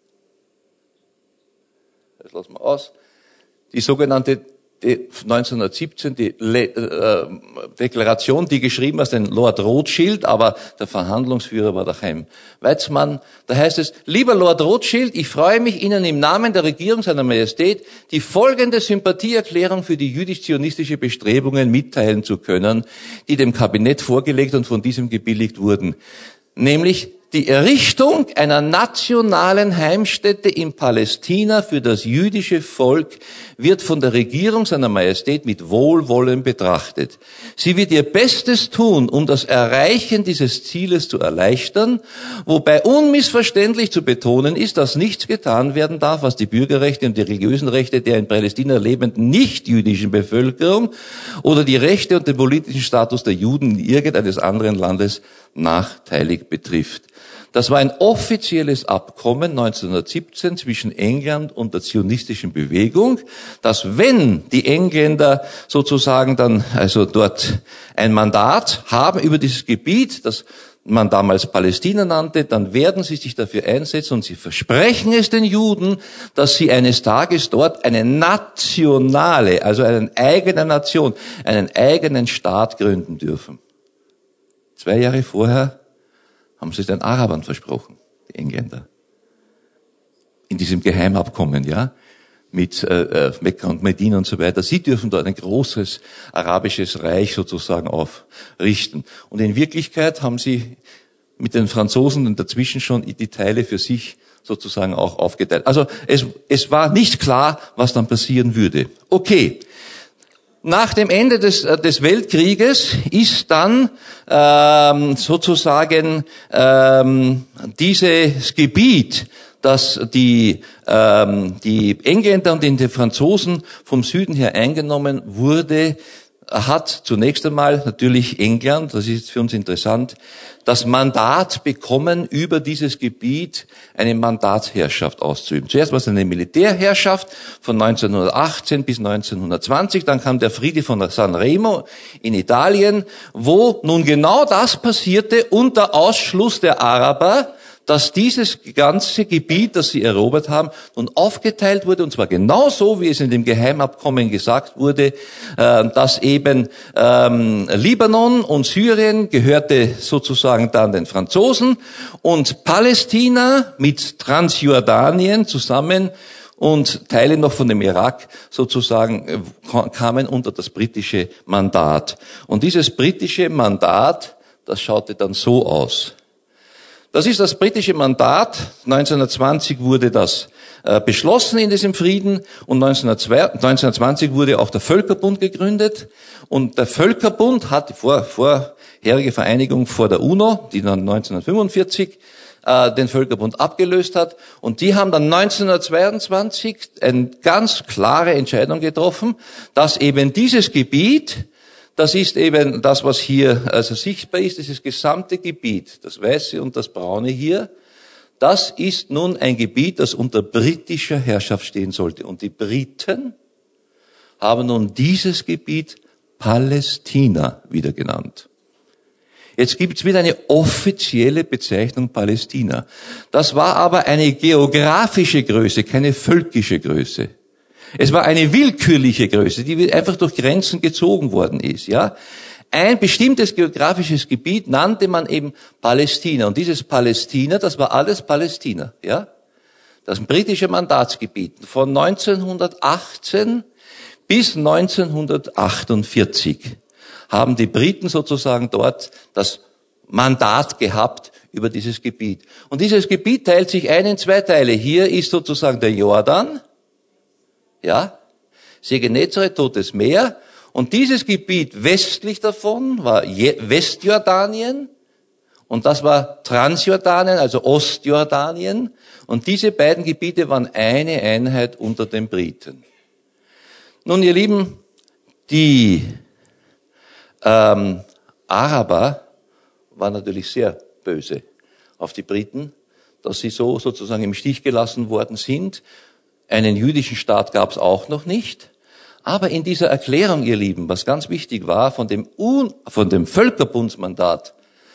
das lassen wir aus, die sogenannte 1917 die Deklaration, die geschrieben ist, den Lord Rothschild, aber der Verhandlungsführer war der Chaim Weizmann. Da heißt es: Lieber Lord Rothschild, ich freue mich, Ihnen im Namen der Regierung seiner Majestät die folgende Sympathieerklärung für die jüdisch-zionistische Bestrebungen mitteilen zu können, die dem Kabinett vorgelegt und von diesem gebilligt wurden. Nämlich die Errichtung einer nationalen Heimstätte in Palästina für das jüdische Volk wird von der Regierung seiner Majestät mit Wohlwollen betrachtet. Sie wird ihr Bestes tun, um das Erreichen dieses Zieles zu erleichtern, wobei unmissverständlich zu betonen ist, dass nichts getan werden darf, was die Bürgerrechte und die religiösen Rechte der in Palästina lebenden nicht-jüdischen Bevölkerung oder die Rechte und den politischen Status der Juden in irgendeines anderen Landes nachteilig betrifft. Das war ein offizielles Abkommen 1917 zwischen England und der zionistischen Bewegung, dass wenn die Engländer sozusagen dann also dort ein Mandat haben über dieses Gebiet, das man damals Palästina nannte, dann werden sie sich dafür einsetzen und sie versprechen es den Juden, dass sie eines Tages dort eine nationale, also eine eigene Nation, einen eigenen Staat gründen dürfen. 2 Jahre vorher haben sie es den Arabern versprochen, die Engländer. In diesem Geheimabkommen, ja, mit Mekka und Medina und so weiter. Sie dürfen dort ein großes arabisches Reich sozusagen aufrichten. Und in Wirklichkeit haben sie mit den Franzosen und dazwischen schon die Teile für sich sozusagen auch aufgeteilt. Also es war nicht klar, was dann passieren würde. Okay. Nach dem Ende des Weltkrieges ist dann sozusagen dieses Gebiet, das die Engländer und die Franzosen vom Süden her eingenommen wurde, hat zunächst einmal natürlich England, das ist für uns interessant, das Mandat bekommen, über dieses Gebiet eine Mandatsherrschaft auszuüben. Zuerst war es eine Militärherrschaft von 1918 bis 1920, dann kam der Friede von San Remo in Italien, wo nun genau das passierte unter Ausschluss der Araber, dass dieses ganze Gebiet, das sie erobert haben, nun aufgeteilt wurde, und zwar genauso, wie es in dem Geheimabkommen gesagt wurde, dass eben Libanon und Syrien gehörte sozusagen dann den Franzosen und Palästina mit Transjordanien zusammen und Teile noch von dem Irak sozusagen kamen unter das britische Mandat. Und dieses britische Mandat, das schaute dann so aus. Das ist das britische Mandat. 1920 wurde das beschlossen in diesem Frieden und 1920 wurde auch der Völkerbund gegründet. Und der Völkerbund hat die vorherige Vereinigung vor der UNO, die dann 1945 den Völkerbund abgelöst hat. Und die haben dann 1922 eine ganz klare Entscheidung getroffen, dass eben dieses Gebiet, das ist eben das, was hier also sichtbar ist, dieses gesamte Gebiet, das Weiße und das Braune hier, das ist nun ein Gebiet, das unter britischer Herrschaft stehen sollte. Und die Briten haben nun dieses Gebiet Palästina wieder genannt. Jetzt gibt es wieder eine offizielle Bezeichnung Palästina. Das war aber eine geografische Größe, keine völkische Größe. Es war eine willkürliche Größe, die einfach durch Grenzen gezogen worden ist, ja. Ein bestimmtes geografisches Gebiet nannte man eben Palästina. Und dieses Palästina, das war alles Palästina, ja. Das britische Mandatsgebiet von 1918 bis 1948 haben die Briten sozusagen dort das Mandat gehabt über dieses Gebiet. Und dieses Gebiet teilt sich ein in zwei Teile. Hier ist sozusagen der Jordan, ja, See Genezareth, Totes Meer. Und dieses Gebiet westlich davon war Westjordanien. Und das war Transjordanien, also Ostjordanien. Und diese beiden Gebiete waren eine Einheit unter den Briten. Nun, ihr Lieben, die Araber waren natürlich sehr böse auf die Briten, dass sie so sozusagen im Stich gelassen worden sind. Einen jüdischen Staat gab es auch noch nicht. Aber in dieser Erklärung, ihr Lieben, was ganz wichtig war, von dem Völkerbundsmandat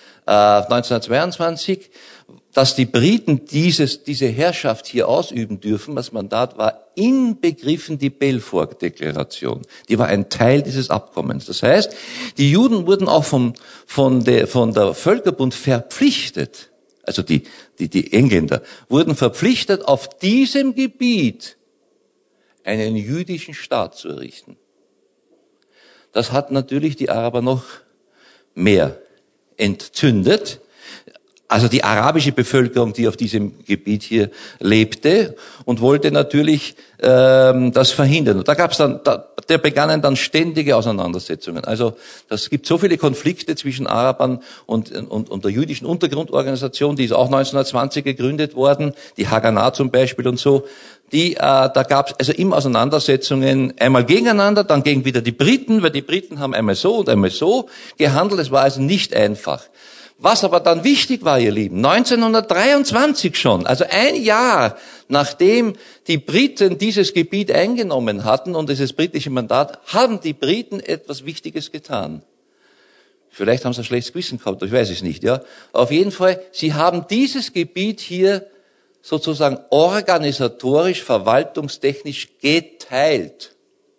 1922, dass die Briten diese Herrschaft hier ausüben dürfen, das Mandat war inbegriffen die Balfour-Deklaration. Die war ein Teil dieses Abkommens. Das heißt, die Juden wurden auch von der Völkerbund verpflichtet, also die Engländer, wurden verpflichtet, auf diesem Gebiet einen jüdischen Staat zu errichten. Das hat natürlich die Araber noch mehr entzündet. Also die arabische Bevölkerung, die auf diesem Gebiet hier lebte und wollte natürlich das verhindern. Und da begannen dann ständige Auseinandersetzungen. Also das gibt so viele Konflikte zwischen Arabern und der jüdischen Untergrundorganisation, die ist auch 1920 gegründet worden, die Haganah zum Beispiel und so. Da gab es also immer Auseinandersetzungen, einmal gegeneinander, dann gegen wieder die Briten, weil die Briten haben einmal so und einmal so gehandelt. Es war also nicht einfach. Was aber dann wichtig war, ihr Lieben, 1923 schon, also ein Jahr nachdem die Briten dieses Gebiet eingenommen hatten und dieses britische Mandat, haben die Briten etwas Wichtiges getan. Vielleicht haben sie ein schlechtes Gewissen gehabt, ich weiß es nicht, ja. Auf jeden Fall, sie haben dieses Gebiet hier sozusagen organisatorisch, verwaltungstechnisch geteilt.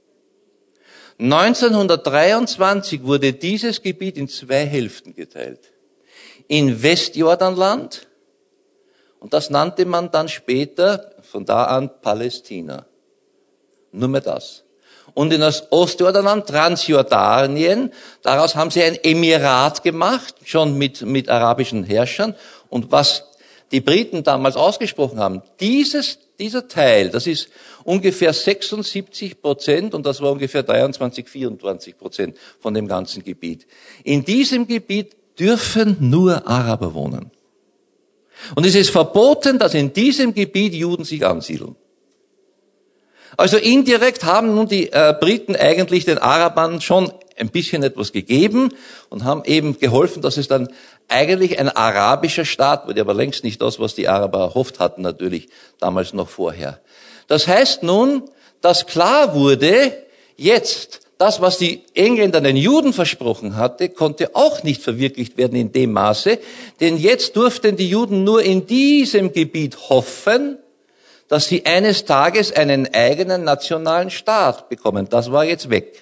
1923 wurde dieses Gebiet in zwei Hälften geteilt. In Westjordanland, und das nannte man dann später, von da an, Palästina. Nur mehr das. Und in das Ostjordanland, Transjordanien, daraus haben sie ein Emirat gemacht, schon mit arabischen Herrschern. Und was die Briten damals ausgesprochen haben, dieser Teil, das ist ungefähr 76% und das war ungefähr 23-24% von dem ganzen Gebiet. In diesem Gebiet dürfen nur Araber wohnen. Und es ist verboten, dass in diesem Gebiet Juden sich ansiedeln. Also indirekt haben nun die Briten eigentlich den Arabern schon ein bisschen etwas gegeben und haben eben geholfen, dass es dann eigentlich ein arabischer Staat wurde, aber längst nicht das, was die Araber erhofft hatten, natürlich damals noch vorher. Das heißt nun, dass klar wurde, jetzt, das, was die Engländer den Juden versprochen hatte, konnte auch nicht verwirklicht werden in dem Maße, denn jetzt durften die Juden nur in diesem Gebiet hoffen, dass sie eines Tages einen eigenen nationalen Staat bekommen. Das war jetzt weg.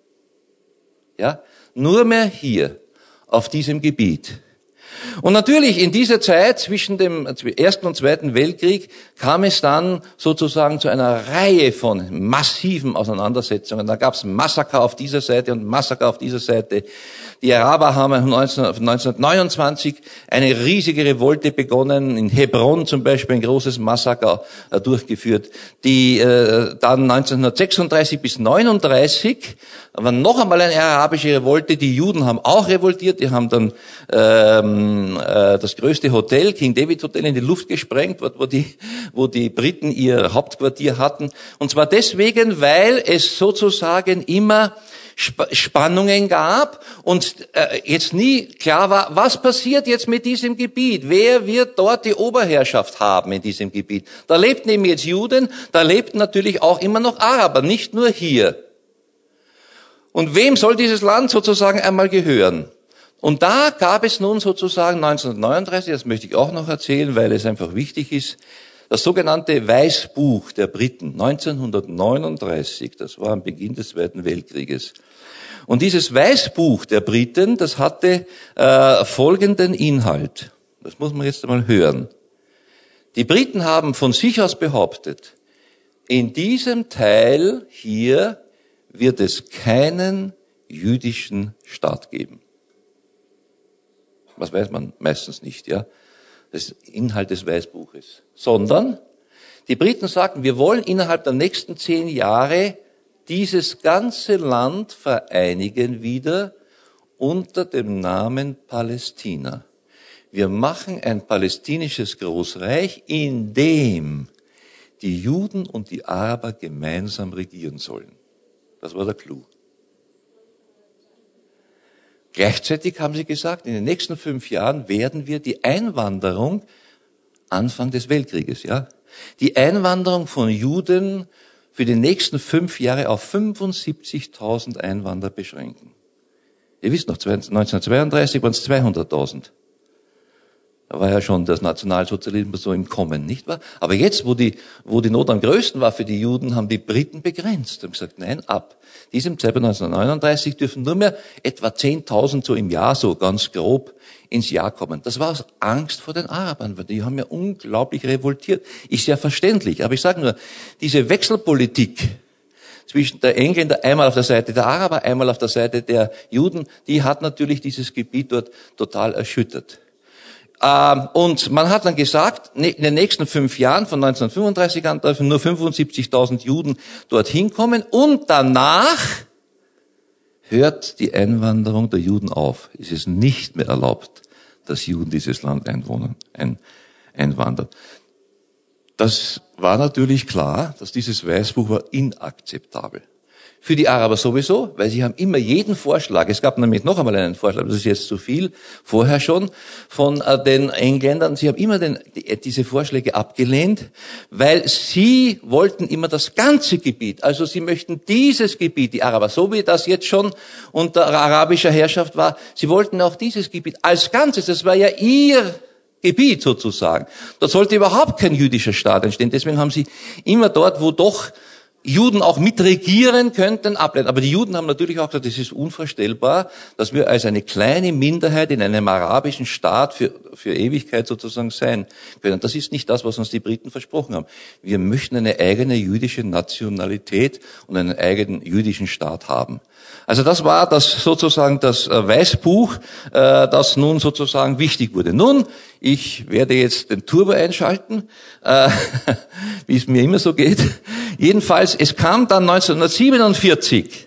Ja, nur mehr hier, auf diesem Gebiet. Und natürlich in dieser Zeit zwischen dem Ersten und Zweiten Weltkrieg kam es dann sozusagen zu einer Reihe von massiven Auseinandersetzungen. Da gab es Massaker auf dieser Seite und Massaker auf dieser Seite. Die Araber haben 1929 eine riesige Revolte begonnen, in Hebron zum Beispiel ein großes Massaker durchgeführt. Die dann 1936 bis 1939 war noch einmal eine arabische Revolte. Die Juden haben auch revoltiert, die haben dann das größte Hotel, King David Hotel, in die Luft gesprengt, wo die Briten ihr Hauptquartier hatten. Und zwar deswegen, weil es sozusagen immer Spannungen gab und jetzt nie klar war, was passiert jetzt mit diesem Gebiet? Wer wird dort die Oberherrschaft haben in diesem Gebiet? Da lebten eben jetzt Juden, da lebten natürlich auch immer noch Araber, nicht nur hier. Und wem soll dieses Land sozusagen einmal gehören? Und da gab es nun sozusagen 1939, das möchte ich auch noch erzählen, weil es einfach wichtig ist, das sogenannte Weißbuch der Briten 1939, das war am Beginn des Zweiten Weltkrieges. Und dieses Weißbuch der Briten, das hatte folgenden Inhalt. Das muss man jetzt einmal hören. Die Briten haben von sich aus behauptet, in diesem Teil hier wird es keinen jüdischen Staat geben. Was weiß man meistens nicht, ja? Das ist Inhalt des Weißbuches. Sondern die Briten sagten, wir wollen innerhalb der nächsten 10 Jahre dieses ganze Land vereinigen wieder unter dem Namen Palästina. Wir machen ein palästinisches Großreich, in dem die Juden und die Araber gemeinsam regieren sollen. Das war der Clou. Gleichzeitig haben sie gesagt, in den nächsten 5 Jahren werden wir die Einwanderung, Anfang des Weltkrieges, ja, die Einwanderung von Juden für die nächsten 5 Jahre auf 75.000 Einwanderer beschränken. Ihr wisst noch, 1932 waren es 200.000. Da war ja schon das Nationalsozialismus so im Kommen, nicht wahr? Aber jetzt, wo die Not am größten war für die Juden, haben die Briten begrenzt und gesagt, nein, ab diesem Zeitpunkt 1939 dürfen nur mehr etwa 10.000 so im Jahr, so ganz grob, ins Jahr kommen. Das war aus Angst vor den Arabern, weil die haben ja unglaublich revoltiert. Ist ja verständlich, aber ich sage nur, diese Wechselpolitik zwischen der Engländer einmal auf der Seite der Araber, einmal auf der Seite der Juden, die hat natürlich dieses Gebiet dort total erschüttert. Und man hat dann gesagt, in den nächsten 5 Jahren, von 1935 an, dürfen nur 75.000 Juden dorthin kommen und danach hört die Einwanderung der Juden auf. Es ist nicht mehr erlaubt, dass Juden dieses Land einwandern. Das war natürlich klar, dass dieses Weißbuch war inakzeptabel. Für die Araber sowieso, weil sie haben immer jeden Vorschlag, es gab nämlich noch einmal einen Vorschlag, das ist jetzt zu viel, vorher schon, von den Engländern, sie haben immer diese Vorschläge abgelehnt, weil sie wollten immer das ganze Gebiet, also sie möchten dieses Gebiet, die Araber, so wie das jetzt schon unter arabischer Herrschaft war, sie wollten auch dieses Gebiet als Ganzes, das war ja ihr Gebiet sozusagen. Dort sollte überhaupt kein jüdischer Staat entstehen, deswegen haben sie immer dort, wo doch Juden auch mitregieren könnten, ablehnen. Aber die Juden haben natürlich auch gesagt, es ist unvorstellbar, dass wir als eine kleine Minderheit in einem arabischen Staat für Ewigkeit sozusagen sein können. Das ist nicht das, was uns die Briten versprochen haben. Wir möchten eine eigene jüdische Nationalität und einen eigenen jüdischen Staat haben. Also das war das sozusagen das Weißbuch, das nun sozusagen wichtig wurde. Nun, ich werde jetzt den Turbo einschalten, wie es mir immer so geht. Jedenfalls, es kam dann 1947.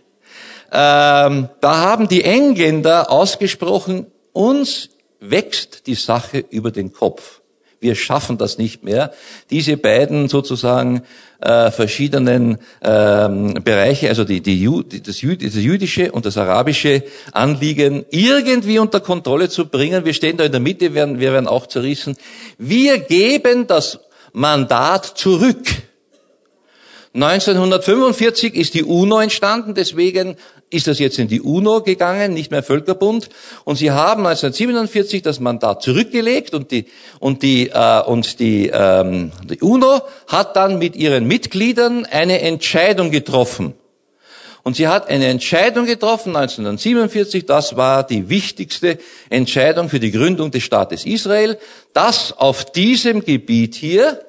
Da haben die Engländer ausgesprochen, uns wächst die Sache über den Kopf. wir schaffen das nicht mehr, diese beiden sozusagen verschiedenen Bereiche, also das jüdische und das arabische Anliegen irgendwie unter Kontrolle zu bringen. Wir stehen da in der Mitte, wir werden auch zerrissen. Wir geben das Mandat zurück. 1945 ist die UNO entstanden, deswegen ist das jetzt in die UNO gegangen, nicht mehr Völkerbund. Und sie haben 1947 das Mandat zurückgelegt und die UNO hat dann mit ihren Mitgliedern eine Entscheidung getroffen. Und sie hat eine Entscheidung getroffen 1947, das war die wichtigste Entscheidung für die Gründung des Staates Israel, dass auf diesem Gebiet hier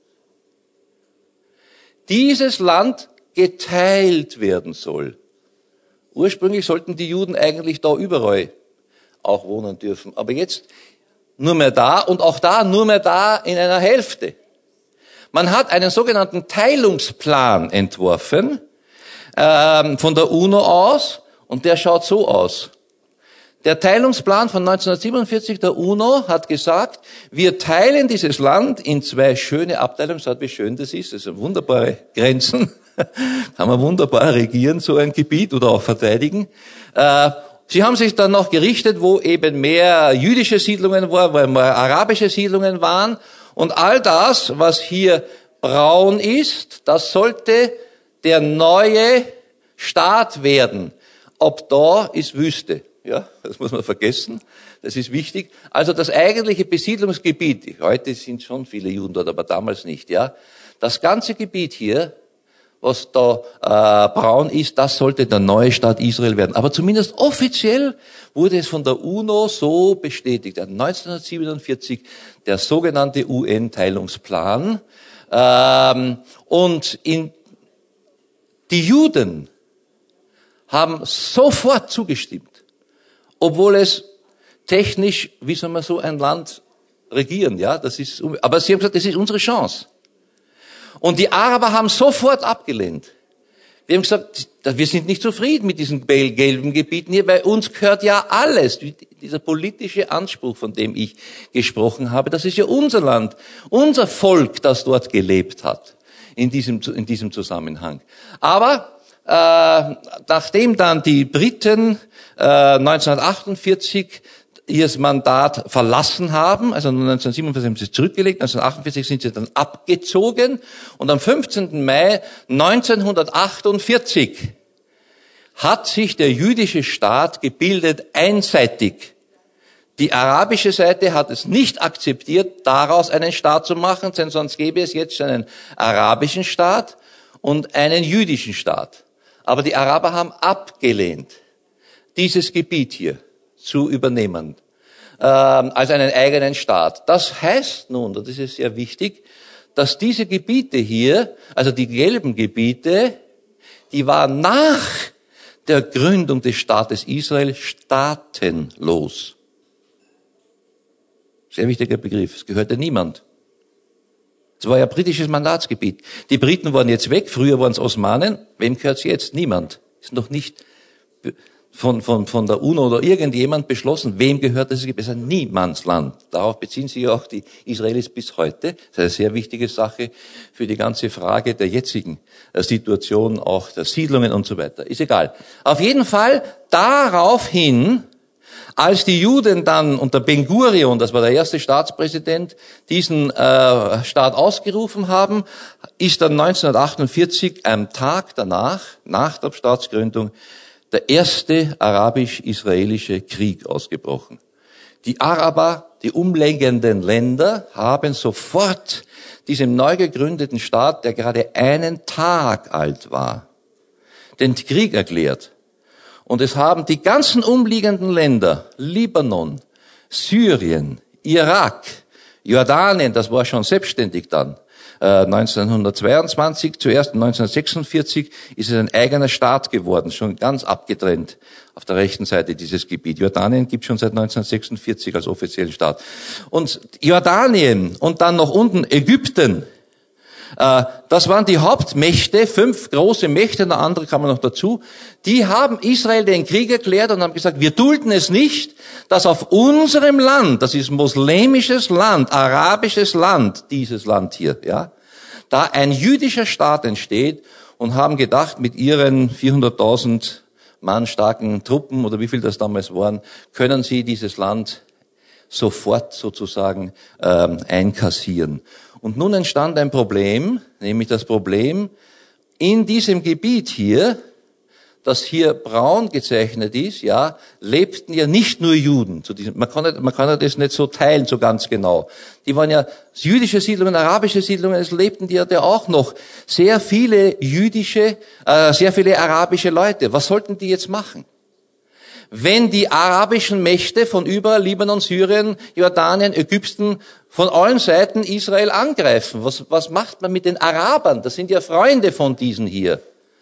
dieses Land geteilt werden soll. Ursprünglich sollten die Juden eigentlich da überall auch wohnen dürfen. Aber jetzt nur mehr da und auch da nur mehr da in einer Hälfte. Man hat einen sogenannten Teilungsplan entworfen von der UNO aus und der schaut so aus. Der Teilungsplan von 1947 der UNO hat gesagt, wir teilen dieses Land in 2 schöne Abteilungen. Schaut, wie schön das ist. Das sind wunderbare Grenzen. Kann man wunderbar regieren, so ein Gebiet, oder auch verteidigen. Sie haben sich dann noch gerichtet, wo eben mehr jüdische Siedlungen waren, wo mehr arabische Siedlungen waren. Und all das, was hier braun ist, das sollte der neue Staat werden. Ab da ist Wüste. Ja, das muss man vergessen. Das ist wichtig. Also das eigentliche Besiedlungsgebiet, heute sind schon viele Juden dort, aber damals nicht, ja. Das ganze Gebiet hier, was da braun ist, das sollte der neue Staat Israel werden. Aber zumindest offiziell wurde es von der UNO so bestätigt. 1947 der sogenannte UN-Teilungsplan. Und die Juden haben sofort zugestimmt, obwohl es technisch, wie soll man so ein Land regieren, ja, aber sie haben gesagt, das ist unsere Chance. Und die Araber haben sofort abgelehnt. Wir haben gesagt, wir sind nicht zufrieden mit diesen gelben Gebieten hier, weil uns gehört ja alles. Dieser politische Anspruch, von dem ich gesprochen habe, das ist ja unser Land, unser Volk, das dort gelebt hat, in diesem Zusammenhang. Aber nachdem dann die Briten 1948 ihr Mandat verlassen haben, also 1947 haben sie zurückgelegt, 1948 sind sie dann abgezogen und am 15. Mai 1948 hat sich der jüdische Staat gebildet, einseitig. Die arabische Seite hat es nicht akzeptiert, daraus einen Staat zu machen, denn sonst gäbe es jetzt einen arabischen Staat und einen jüdischen Staat. Aber die Araber haben abgelehnt, dieses Gebiet hier zu übernehmen, als einen eigenen Staat. Das heißt nun, und das ist sehr wichtig, dass diese Gebiete hier, also die gelben Gebiete, die waren nach der Gründung des Staates Israel staatenlos. Sehr wichtiger Begriff. Es gehörte niemand. Es war ja britisches Mandatsgebiet. Die Briten waren jetzt weg, früher waren es Osmanen. Wem gehört es jetzt? Niemand. Ist noch nicht von der UNO oder irgendjemand beschlossen, wem gehört das Gebiet. Es ist ein Niemandsland. Darauf beziehen sich ja auch die Israelis bis heute. Das ist eine sehr wichtige Sache für die ganze Frage der jetzigen Situation, auch der Siedlungen und so weiter. Ist egal. Auf jeden Fall daraufhin, als die Juden dann unter Ben Gurion, das war der erste Staatspräsident, diesen Staat ausgerufen haben, ist dann 1948, am Tag danach, nach der Staatsgründung, der erste arabisch-israelische Krieg ausgebrochen. Die Araber, die umliegenden Länder, haben sofort diesem neu gegründeten Staat, der gerade einen Tag alt war, den Krieg erklärt. Und es haben die ganzen umliegenden Länder, Libanon, Syrien, Irak, Jordanien, das war schon selbstständig dann, 1922, zuerst 1946 ist es ein eigener Staat geworden, schon ganz abgetrennt auf der rechten Seite dieses Gebiet. Jordanien gibt es schon seit 1946 als offiziellen Staat. Und Jordanien und dann noch unten Ägypten Das waren die Hauptmächte, 5 große Mächte, eine andere kam noch dazu. Die haben Israel den Krieg erklärt und haben gesagt, wir dulden es nicht, dass auf unserem Land, das ist muslimisches Land, arabisches Land, dieses Land hier, ja, da ein jüdischer Staat entsteht, und haben gedacht, mit ihren 400.000 Mann starken Truppen, oder wie viel das damals waren, können sie dieses Land sofort sozusagen einkassieren. Und nun entstand ein Problem, nämlich das Problem, in diesem Gebiet hier, das hier braun gezeichnet ist, ja, lebten ja nicht nur Juden. Man kann ja das nicht so teilen, so ganz genau. Die waren ja jüdische Siedlungen, arabische Siedlungen, es lebten die ja auch noch sehr viele sehr viele arabische Leute. Was sollten die jetzt machen? Wenn die arabischen Mächte von überall, Libanon, Syrien, Jordanien, Ägypten, von allen Seiten Israel angreifen, was macht man mit den Arabern? Das sind ja Freunde von diesen hier.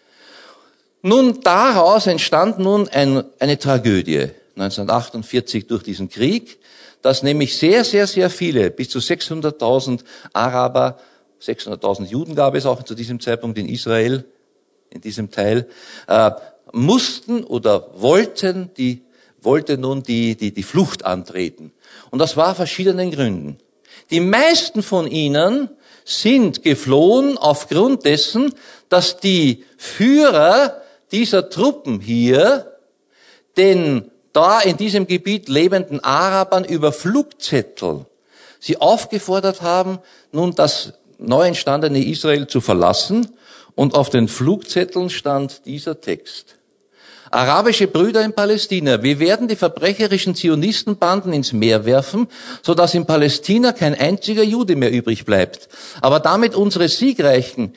Nun, daraus entstand nun eine Tragödie 1948 durch diesen Krieg, dass nämlich sehr, sehr, sehr viele, bis zu 600.000 Araber, 600.000 Juden gab es auch zu diesem Zeitpunkt in Israel, in diesem Teil, mussten oder wollten nun die Flucht antreten. Und das war verschiedenen Gründen. Die meisten von ihnen sind geflohen aufgrund dessen, dass die Führer dieser Truppen hier den da in diesem Gebiet lebenden Arabern über Flugzettel sie aufgefordert haben, nun das neu entstandene Israel zu verlassen, und auf den Flugzetteln stand dieser Text: Arabische Brüder in Palästina, wir werden die verbrecherischen Zionistenbanden ins Meer werfen, so dass in Palästina kein einziger Jude mehr übrig bleibt. Aber damit unsere siegreichen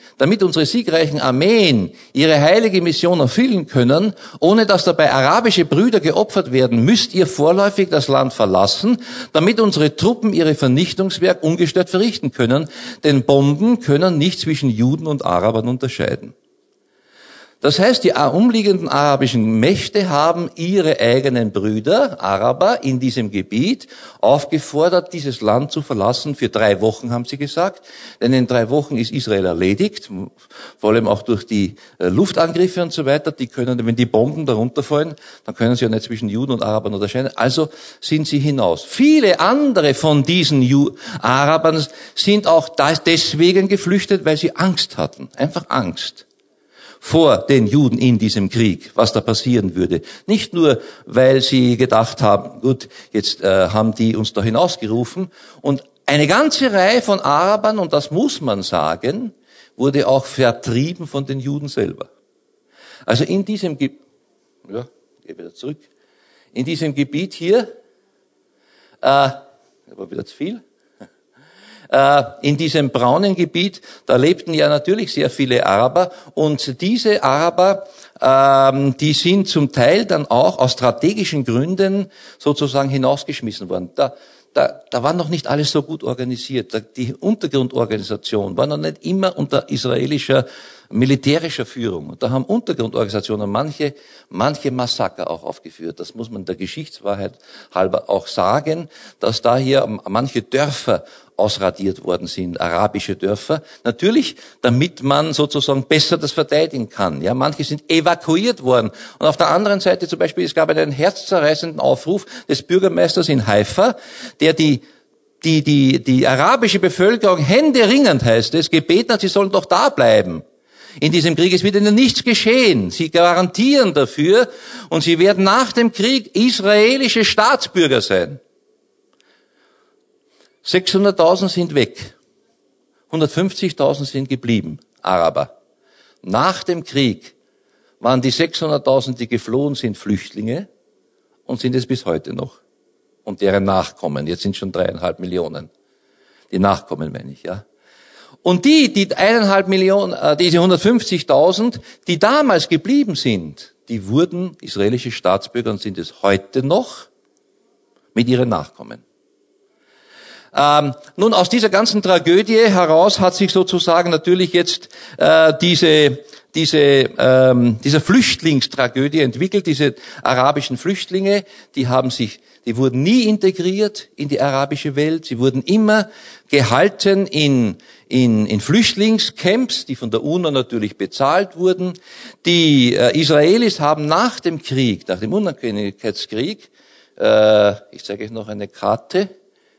Armeen ihre heilige Mission erfüllen können, ohne dass dabei arabische Brüder geopfert werden, müsst ihr vorläufig das Land verlassen, damit unsere Truppen ihre Vernichtungswerk ungestört verrichten können, denn Bomben können nicht zwischen Juden und Arabern unterscheiden. Das heißt, die umliegenden arabischen Mächte haben ihre eigenen Brüder, Araber, in diesem Gebiet aufgefordert, dieses Land zu verlassen. Für 3 Wochen, haben sie gesagt. Denn in 3 Wochen ist Israel erledigt, vor allem auch durch die Luftangriffe und so weiter. Die können, wenn die Bomben darunter fallen, dann können sie ja nicht zwischen Juden und Arabern unterscheiden. Also sind sie hinaus. Viele andere von diesen Arabern sind auch deswegen geflüchtet, weil sie Angst hatten. Einfach Angst vor den Juden in diesem Krieg, was da passieren würde. Nicht nur, weil sie gedacht haben, gut, jetzt haben die uns da hinausgerufen. Und eine ganze Reihe von Arabern, und das muss man sagen, wurde auch vertrieben von den Juden selber. Also in diesem Gebiet, ja, gehe wieder zurück, in diesem Gebiet hier, war wieder zu viel, in diesem braunen Gebiet, da lebten ja natürlich sehr viele Araber, und diese Araber, die sind zum Teil dann auch aus strategischen Gründen sozusagen hinausgeschmissen worden. Da war noch nicht alles so gut organisiert. Die Untergrundorganisation war noch nicht immer unter israelischer militärischer Führung. Und da haben Untergrundorganisationen manche Massaker auch aufgeführt. Das muss man der Geschichtswahrheit halber auch sagen, dass da hier manche Dörfer ausradiert worden sind, arabische Dörfer. Natürlich, damit man sozusagen besser das verteidigen kann. Ja, manche sind evakuiert worden. Und auf der anderen Seite zum Beispiel, es gab einen herzzerreißenden Aufruf des Bürgermeisters in Haifa, der die arabische Bevölkerung händeringend, heißt es, gebeten hat, sie sollen doch da bleiben. In diesem Krieg ist wieder nichts geschehen. Sie garantieren dafür, und sie werden nach dem Krieg israelische Staatsbürger sein. 600.000 sind weg. 150.000 sind geblieben, Araber. Nach dem Krieg waren die 600.000, die geflohen sind, Flüchtlinge, und sind es bis heute noch. Und deren Nachkommen, jetzt sind schon 3,5 Millionen. Die Nachkommen meine ich, ja. Und die 1,5 Millionen, diese 150.000, die damals geblieben sind, die wurden israelische Staatsbürger und sind es heute noch mit ihren Nachkommen. Nun, aus dieser ganzen Tragödie heraus hat sich sozusagen natürlich jetzt diese Flüchtlingstragödie entwickelt. Diese arabischen Flüchtlinge, die haben sich Die wurden nie integriert in die arabische Welt. Sie wurden immer gehalten in Flüchtlingscamps, die von der UNO natürlich bezahlt wurden. Die Israelis haben nach dem Krieg, nach dem Unabhängigkeitskrieg, ich zeige euch noch eine Karte,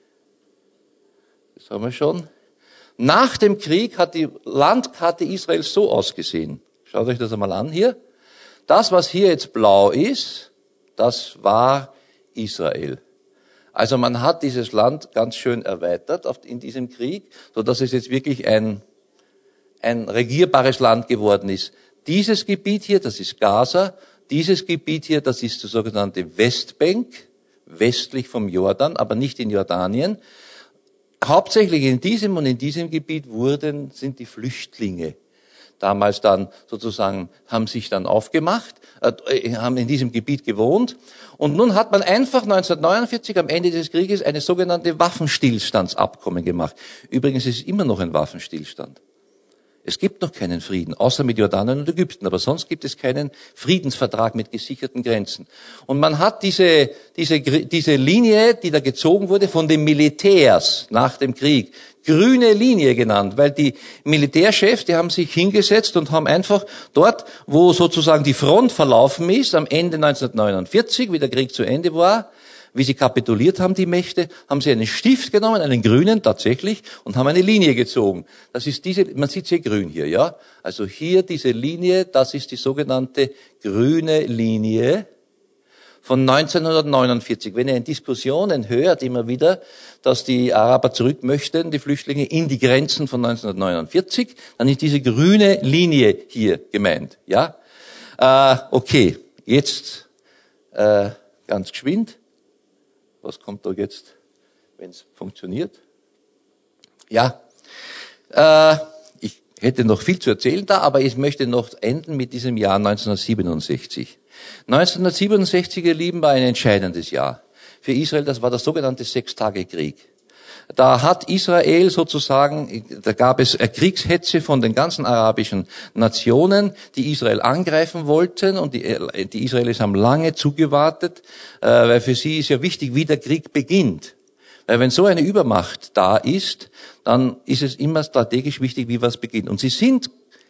das haben wir schon. Nach dem Krieg hat die Landkarte Israels so ausgesehen. Schaut euch das einmal an hier. Das, was hier jetzt blau ist, das war Israel. Also man hat dieses Land ganz schön erweitert in diesem Krieg, so dass es jetzt wirklich ein regierbares Land geworden ist. Dieses Gebiet hier, das ist Gaza. Dieses Gebiet hier, das ist die sogenannte Westbank, westlich vom Jordan, aber nicht in Jordanien. Hauptsächlich in diesem und in diesem Gebiet sind die Flüchtlinge damals dann sozusagen, haben sich dann aufgemacht, haben in diesem Gebiet gewohnt. Und nun hat man einfach 1949 am Ende des Krieges eine sogenannte Waffenstillstandsabkommen gemacht. Übrigens ist es immer noch ein Waffenstillstand. Es gibt noch keinen Frieden, außer mit Jordanien und Ägypten, aber sonst gibt es keinen Friedensvertrag mit gesicherten Grenzen. Und man hat diese Linie, die da gezogen wurde von den Militärs nach dem Krieg, grüne Linie genannt, weil die Militärchefs, die haben sich hingesetzt und haben einfach dort, wo sozusagen die Front verlaufen ist, am Ende 1949, wie der Krieg zu Ende war, wie sie kapituliert haben, die Mächte, haben sie einen Stift genommen, einen grünen tatsächlich, und haben eine Linie gezogen. Das ist man sieht hier grün hier, ja? Also hier diese Linie, das ist die sogenannte grüne Linie von 1949. Wenn ihr in Diskussionen hört immer wieder, dass die Araber zurück möchten, die Flüchtlinge, in die Grenzen von 1949, dann ist diese grüne Linie hier gemeint, ja? Okay, jetzt ganz geschwind. Was kommt da jetzt, wenn es funktioniert? Ja, ich hätte noch viel zu erzählen da, aber ich möchte noch enden mit diesem Jahr 1967. 1967, ihr Lieben, war ein entscheidendes Jahr für Israel. Das war der sogenannte Sechstagekrieg. Da hat Israel sozusagen, da gab es Kriegshetze von den ganzen arabischen Nationen, die Israel angreifen wollten, und die Israelis haben lange zugewartet, weil für sie ist ja wichtig, wie der Krieg beginnt. Weil wenn so eine Übermacht da ist, dann ist es immer strategisch wichtig, wie was beginnt. Und sie sind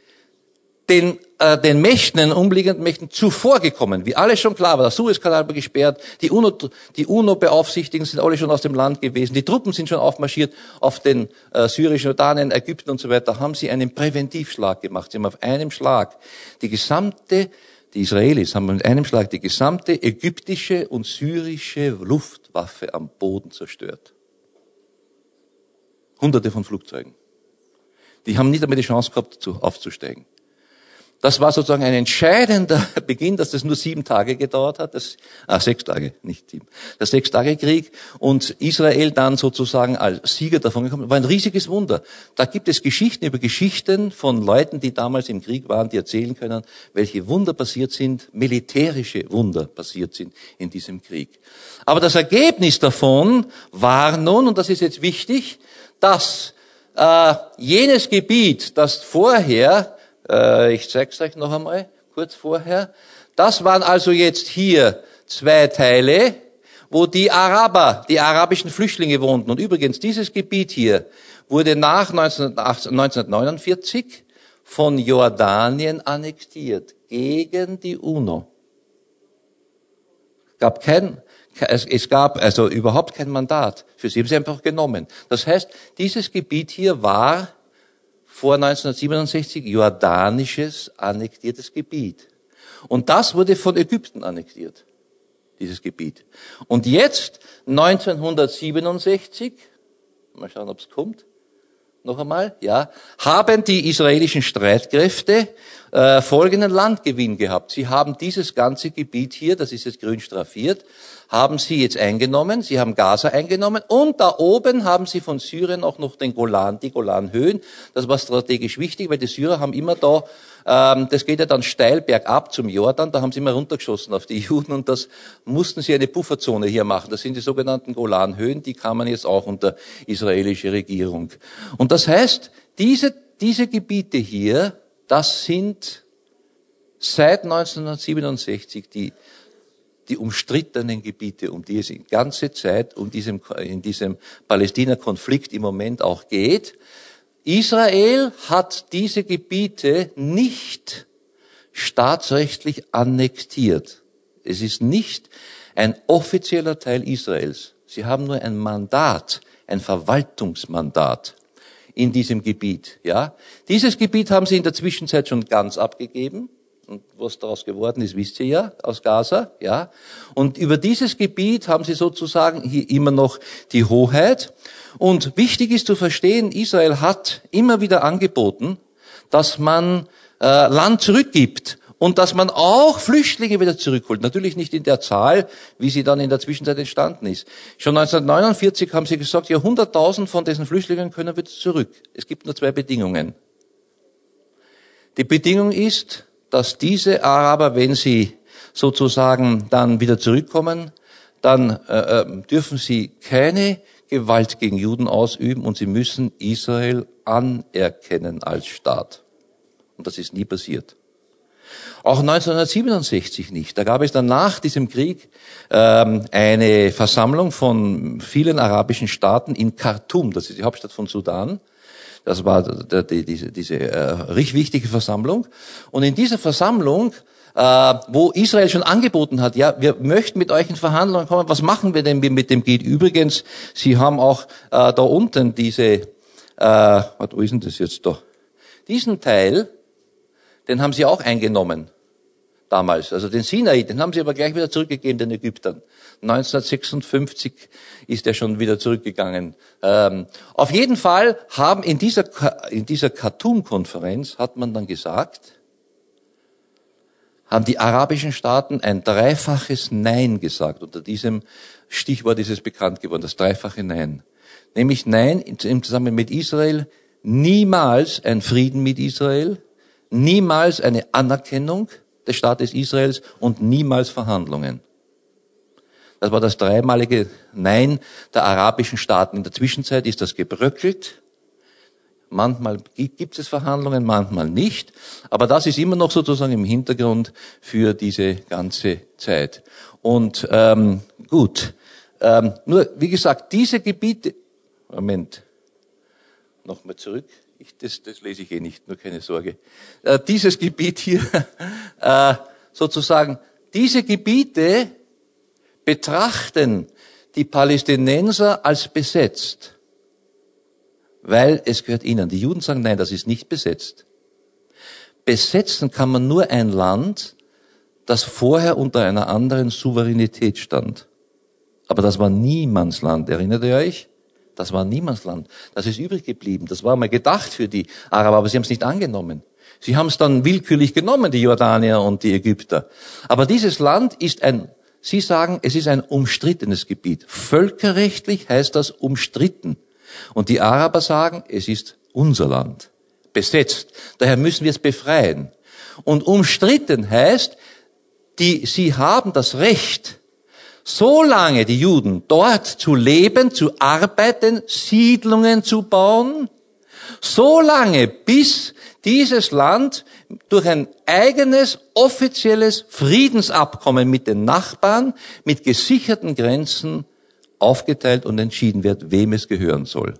den Mächten, den umliegenden Mächten zuvorgekommen, wie alles schon klar war. Der Suezkanal war gesperrt, die UNO-Beaufsichtigten sind alle schon aus dem Land gewesen, die Truppen sind schon aufmarschiert auf den syrischen Jordanien, Ägypten und so weiter, haben sie einen Präventivschlag gemacht. Sie haben auf einem Schlag die Israelis haben mit einem Schlag die gesamte ägyptische und syrische Luftwaffe am Boden zerstört. Hunderte von Flugzeugen. Die haben nicht einmal die Chance gehabt, aufzusteigen. Das war sozusagen ein entscheidender Beginn, dass das nur 7 Tage gedauert hat. 6 Tage, nicht 7. Der 6-Tage-Krieg und Israel dann sozusagen als Sieger davon gekommen, war ein riesiges Wunder. Da gibt es Geschichten über Geschichten von Leuten, die damals im Krieg waren, die erzählen können, welche Wunder passiert sind, militärische Wunder passiert sind in diesem Krieg. Aber das Ergebnis davon war nun, und das ist jetzt wichtig, dass jenes Gebiet, das vorher, ich zeige es euch noch einmal, kurz vorher. Das waren also jetzt hier 2 Teile, wo die Araber, die arabischen Flüchtlinge wohnten. Und übrigens, dieses Gebiet hier wurde nach 1949 von Jordanien annektiert, gegen die UNO. Es gab also überhaupt kein Mandat für sie, haben sie einfach genommen. Das heißt, dieses Gebiet hier war vor 1967 jordanisches annektiertes Gebiet. Und das wurde von Ägypten annektiert, dieses Gebiet. Und jetzt, 1967, mal schauen, ob es kommt, noch einmal, ja, haben die israelischen Streitkräfte folgenden Landgewinn gehabt. Sie haben dieses ganze Gebiet hier, das ist jetzt grün straffiert, haben sie jetzt eingenommen, sie haben Gaza eingenommen und da oben haben sie von Syrien auch noch die Golanhöhen. Das war strategisch wichtig, weil die Syrer haben immer da, das geht ja dann steil bergab zum Jordan, da haben sie immer runtergeschossen auf die Juden und das mussten sie eine Pufferzone hier machen. Das sind die sogenannten Golanhöhen, die kamen jetzt auch unter israelische Regierung. Und das heißt, diese Gebiete hier, das sind seit 1967 die die umstrittenen Gebiete, um die es die ganze Zeit in diesem Palästina-Konflikt im Moment auch geht. Israel hat diese Gebiete nicht staatsrechtlich annektiert. Es ist nicht ein offizieller Teil Israels. Sie haben nur ein Mandat, ein Verwaltungsmandat in diesem Gebiet. Ja, dieses Gebiet haben sie in der Zwischenzeit schon ganz abgegeben. Und was daraus geworden ist, wisst ihr ja, aus Gaza, ja. Und über dieses Gebiet haben sie sozusagen hier immer noch die Hoheit. Und wichtig ist zu verstehen, Israel hat immer wieder angeboten, dass man Land zurückgibt und dass man auch Flüchtlinge wieder zurückholt. Natürlich nicht in der Zahl, wie sie dann in der Zwischenzeit entstanden ist. Schon 1949 haben sie gesagt, ja, 100.000 von diesen Flüchtlingen können wieder zurück. Es gibt nur 2 Bedingungen. Die Bedingung ist, dass diese Araber, wenn sie sozusagen dann wieder zurückkommen, dann dürfen sie keine Gewalt gegen Juden ausüben und sie müssen Israel anerkennen als Staat. Und das ist nie passiert. Auch 1967 nicht. Da gab es dann nach diesem Krieg eine Versammlung von vielen arabischen Staaten in Khartoum, das ist die Hauptstadt von Sudan. Das war diese richtig wichtige Versammlung. Und in dieser Versammlung, wo Israel schon angeboten hat, ja, wir möchten mit euch in Verhandlungen kommen, was machen wir denn mit dem Gebiet? Übrigens, sie haben auch da unten wo ist denn das jetzt da? Diesen Teil, den haben sie auch eingenommen damals. Also den Sinai, den haben sie aber gleich wieder zurückgegeben den Ägyptern. 1956 ist er schon wieder zurückgegangen. Auf jeden Fall haben in dieser Khartoum-Konferenz hat man dann gesagt, haben die arabischen Staaten ein dreifaches Nein gesagt. Unter diesem Stichwort ist es bekannt geworden, das dreifache Nein. Nämlich Nein im Zusammenhang mit Israel, niemals ein Frieden mit Israel, niemals eine Anerkennung des Staates Israels und niemals Verhandlungen. Das war das dreimalige Nein der arabischen Staaten. In der Zwischenzeit ist das gebröckelt. Manchmal gibt es Verhandlungen, manchmal nicht. Aber das ist immer noch sozusagen im Hintergrund für diese ganze Zeit. Und gut, nur wie gesagt, diese Gebiete, Moment, nochmal zurück. Das lese ich nicht, nur keine Sorge. Dieses Gebiet hier, sozusagen, diese Gebiete betrachten die Palästinenser als besetzt, weil es gehört ihnen. Die Juden sagen, nein, das ist nicht besetzt. Besetzen kann man nur ein Land, das vorher unter einer anderen Souveränität stand. Aber das war Niemandsland, erinnert ihr euch? Das war Niemandsland. Das ist übrig geblieben. Das war mal gedacht für die Araber, aber sie haben es nicht angenommen. Sie haben es dann willkürlich genommen, die Jordanier und die Ägypter. Aber dieses Land ist Sie sagen, es ist ein umstrittenes Gebiet. Völkerrechtlich heißt das umstritten. Und die Araber sagen, es ist unser Land. Besetzt. Daher müssen wir es befreien. Und umstritten heißt, sie haben das Recht, solange die Juden dort zu leben, zu arbeiten, Siedlungen zu bauen, solange bis dieses Land durch ein eigenes offizielles Friedensabkommen mit den Nachbarn, mit gesicherten Grenzen aufgeteilt und entschieden wird, wem es gehören soll.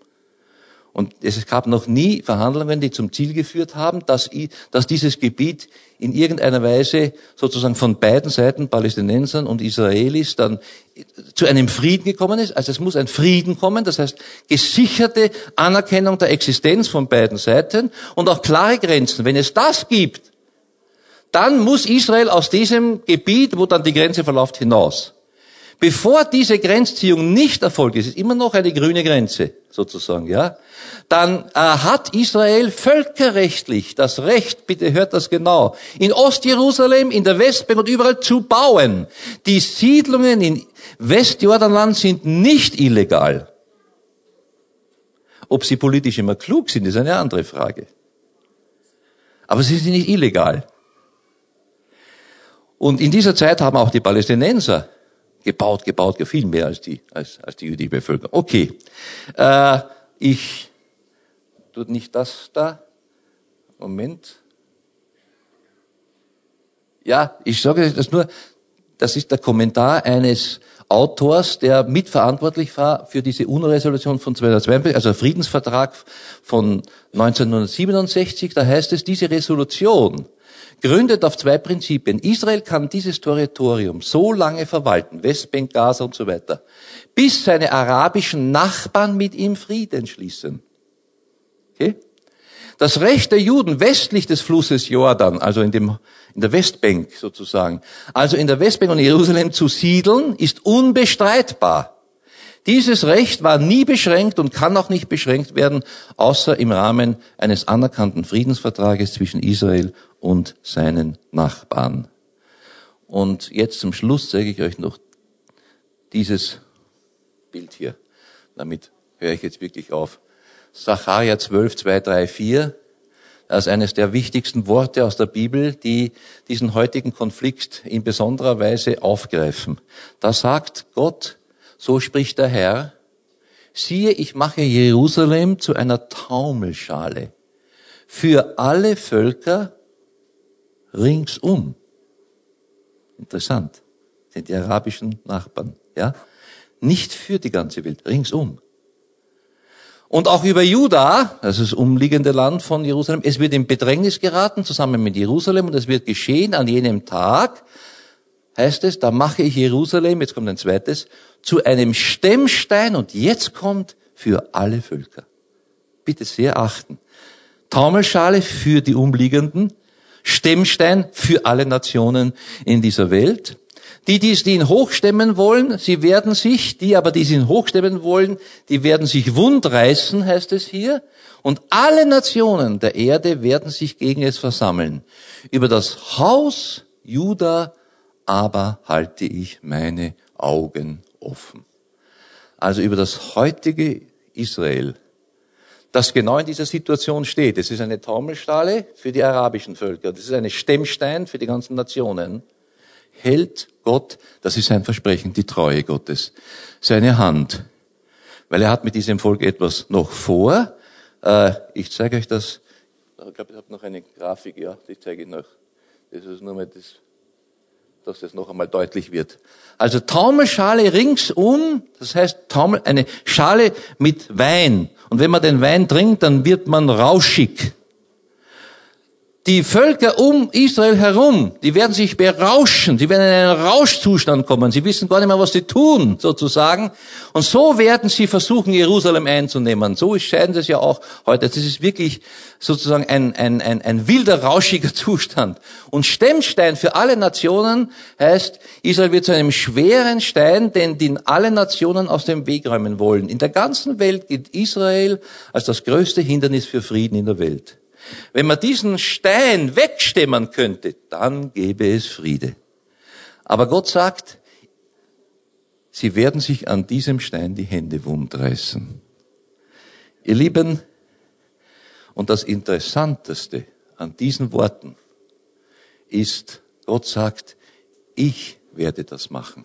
Und es gab noch nie Verhandlungen, die zum Ziel geführt haben, dass dieses Gebiet in irgendeiner Weise sozusagen von beiden Seiten, Palästinensern und Israelis, dann zu einem Frieden gekommen ist. Also es muss ein Frieden kommen, das heißt gesicherte Anerkennung der Existenz von beiden Seiten und auch klare Grenzen. Wenn es das gibt, dann muss Israel aus diesem Gebiet, wo dann die Grenze verläuft, hinaus. Bevor diese Grenzziehung nicht erfolgt ist immer noch eine grüne Grenze, sozusagen, ja, dann hat Israel völkerrechtlich das Recht, bitte hört das genau, in Ostjerusalem, in der Westbank und überall zu bauen. Die Siedlungen in Westjordanland sind nicht illegal. Ob sie politisch immer klug sind, ist eine andere Frage. Aber sie sind nicht illegal. Und in dieser Zeit haben auch die Palästinenser gebaut, viel mehr als die jüdische Bevölkerung. Okay, tut nicht das da? Moment. Ja, ich sage das nur, das ist der Kommentar eines Autors, der mitverantwortlich war für diese UNO-Resolution von 1952, also Friedensvertrag von 1967. Da heißt es, diese Resolution gründet auf 2 Prinzipien. Israel kann dieses Territorium so lange verwalten, Westbank, Gaza und so weiter, bis seine arabischen Nachbarn mit ihm Frieden schließen. Okay? Das Recht der Juden westlich des Flusses Jordan, also in der Westbank sozusagen, also in der Westbank und Jerusalem zu siedeln, ist unbestreitbar. Dieses Recht war nie beschränkt und kann auch nicht beschränkt werden, außer im Rahmen eines anerkannten Friedensvertrages zwischen Israel und seinen Nachbarn. Und jetzt zum Schluss zeige ich euch noch dieses Bild hier. Damit höre ich jetzt wirklich auf. Sacharja 12, 2, 3, 4. Das ist eines der wichtigsten Worte aus der Bibel, die diesen heutigen Konflikt in besonderer Weise aufgreifen. Da sagt Gott, so spricht der Herr, siehe, ich mache Jerusalem zu einer Taumelschale für alle Völker ringsum. Interessant, sind die arabischen Nachbarn, ja? Nicht für die ganze Welt, ringsum. Und auch über Juda, das ist das umliegende Land von Jerusalem, es wird in Bedrängnis geraten, zusammen mit Jerusalem, und es wird geschehen an jenem Tag, heißt es, da mache ich Jerusalem, jetzt kommt ein zweites, zu einem Stemmstein, und jetzt kommt für alle Völker. Bitte sehr achten. Taumelschale für die Umliegenden, Stemmstein für alle Nationen in dieser Welt. Die ihn hochstemmen wollen, die ihn hochstemmen wollen, die werden sich wundreißen, heißt es hier. Und alle Nationen der Erde werden sich gegen es versammeln. Über das Haus Juda aber halte ich meine Augen offen. Also über das heutige Israel, das genau in dieser Situation steht. Es ist eine Taumelschale für die arabischen Völker. Das ist ein Stemmstein für die ganzen Nationen. Hält Gott, das ist sein Versprechen, die Treue Gottes, seine Hand. Weil er hat mit diesem Volk etwas noch vor. Ich zeige euch das. Ich glaube, ich habe noch eine Grafik, ja, die zeige ich noch. Das ist nur mal dass das noch einmal deutlich wird. Also Taumelschale ringsum, das heißt eine Schale mit Wein. Und wenn man den Wein trinkt, dann wird man rauschig. Die Völker um Israel herum, die werden sich berauschen, die werden in einen Rauschzustand kommen. Sie wissen gar nicht mehr, was sie tun, sozusagen. Und so werden sie versuchen, Jerusalem einzunehmen. So scheint es ja auch heute. Das ist wirklich sozusagen ein wilder, rauschiger Zustand. Und Stemmstein für alle Nationen heißt, Israel wird zu einem schweren Stein, den alle Nationen aus dem Weg räumen wollen. In der ganzen Welt gilt Israel als das größte Hindernis für Frieden in der Welt. Wenn man diesen Stein wegstemmen könnte, dann gäbe es Friede. Aber Gott sagt, sie werden sich an diesem Stein die Hände wundreißen. Ihr Lieben, und das Interessanteste an diesen Worten ist, Gott sagt, ich werde das machen.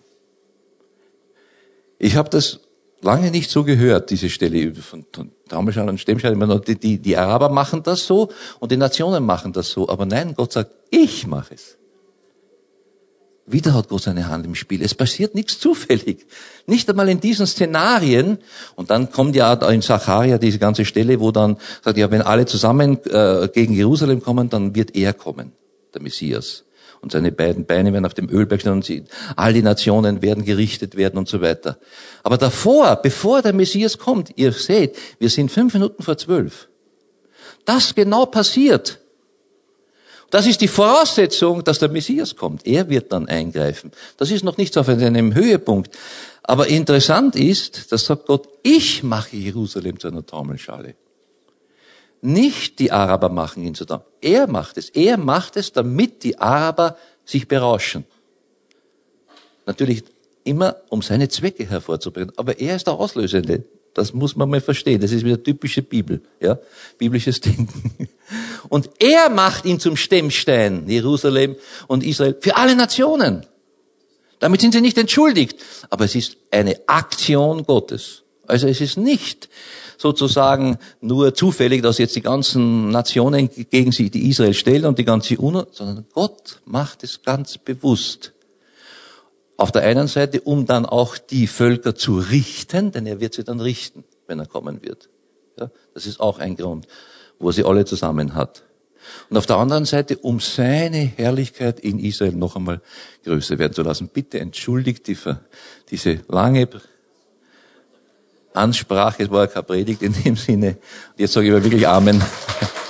Ich habe das lange nicht so gehört, diese Stelle von Taumelschale und Stemmschale. Die Araber machen das so und die Nationen machen das so. Aber nein, Gott sagt, ich mache es. Wieder hat Gott seine Hand im Spiel. Es passiert nichts zufällig. Nicht einmal in diesen Szenarien. Und dann kommt ja in Sacharja diese ganze Stelle, wo dann sagt, ja, wenn alle zusammen gegen Jerusalem kommen, dann wird er kommen, der Messias. Und seine beiden Beine werden auf dem Ölberg stehen und all die Nationen werden gerichtet werden und so weiter. Aber davor, bevor der Messias kommt, ihr seht, wir sind 5 Minuten vor 12. Das genau passiert. Das ist die Voraussetzung, dass der Messias kommt. Er wird dann eingreifen. Das ist noch nicht auf einem Höhepunkt. Aber interessant ist, das sagt Gott, ich mache Jerusalem zu einer Taumelschale. Nicht die Araber machen ihn zu Taumeln. Er macht es. Er macht es, damit die Araber sich berauschen. Natürlich immer, um seine Zwecke hervorzubringen. Aber er ist der Auslösende. Das muss man mal verstehen. Das ist wieder typische Bibel, ja, biblisches Denken. Und er macht ihn zum Stemmstein, Jerusalem und Israel, für alle Nationen. Damit sind sie nicht entschuldigt. Aber es ist eine Aktion Gottes. Also es ist nicht sozusagen nur zufällig, dass jetzt die ganzen Nationen gegen sich die Israel stellen und die ganze UNO, sondern Gott macht es ganz bewusst. Auf der einen Seite, um dann auch die Völker zu richten, denn er wird sie dann richten, wenn er kommen wird. Ja, das ist auch ein Grund, wo er sie alle zusammen hat. Und auf der anderen Seite, um seine Herrlichkeit in Israel noch einmal größer werden zu lassen. Bitte entschuldigt diese lange Ansprache, es war ja keine Predigt in dem Sinne. Jetzt sage ich aber wirklich Amen.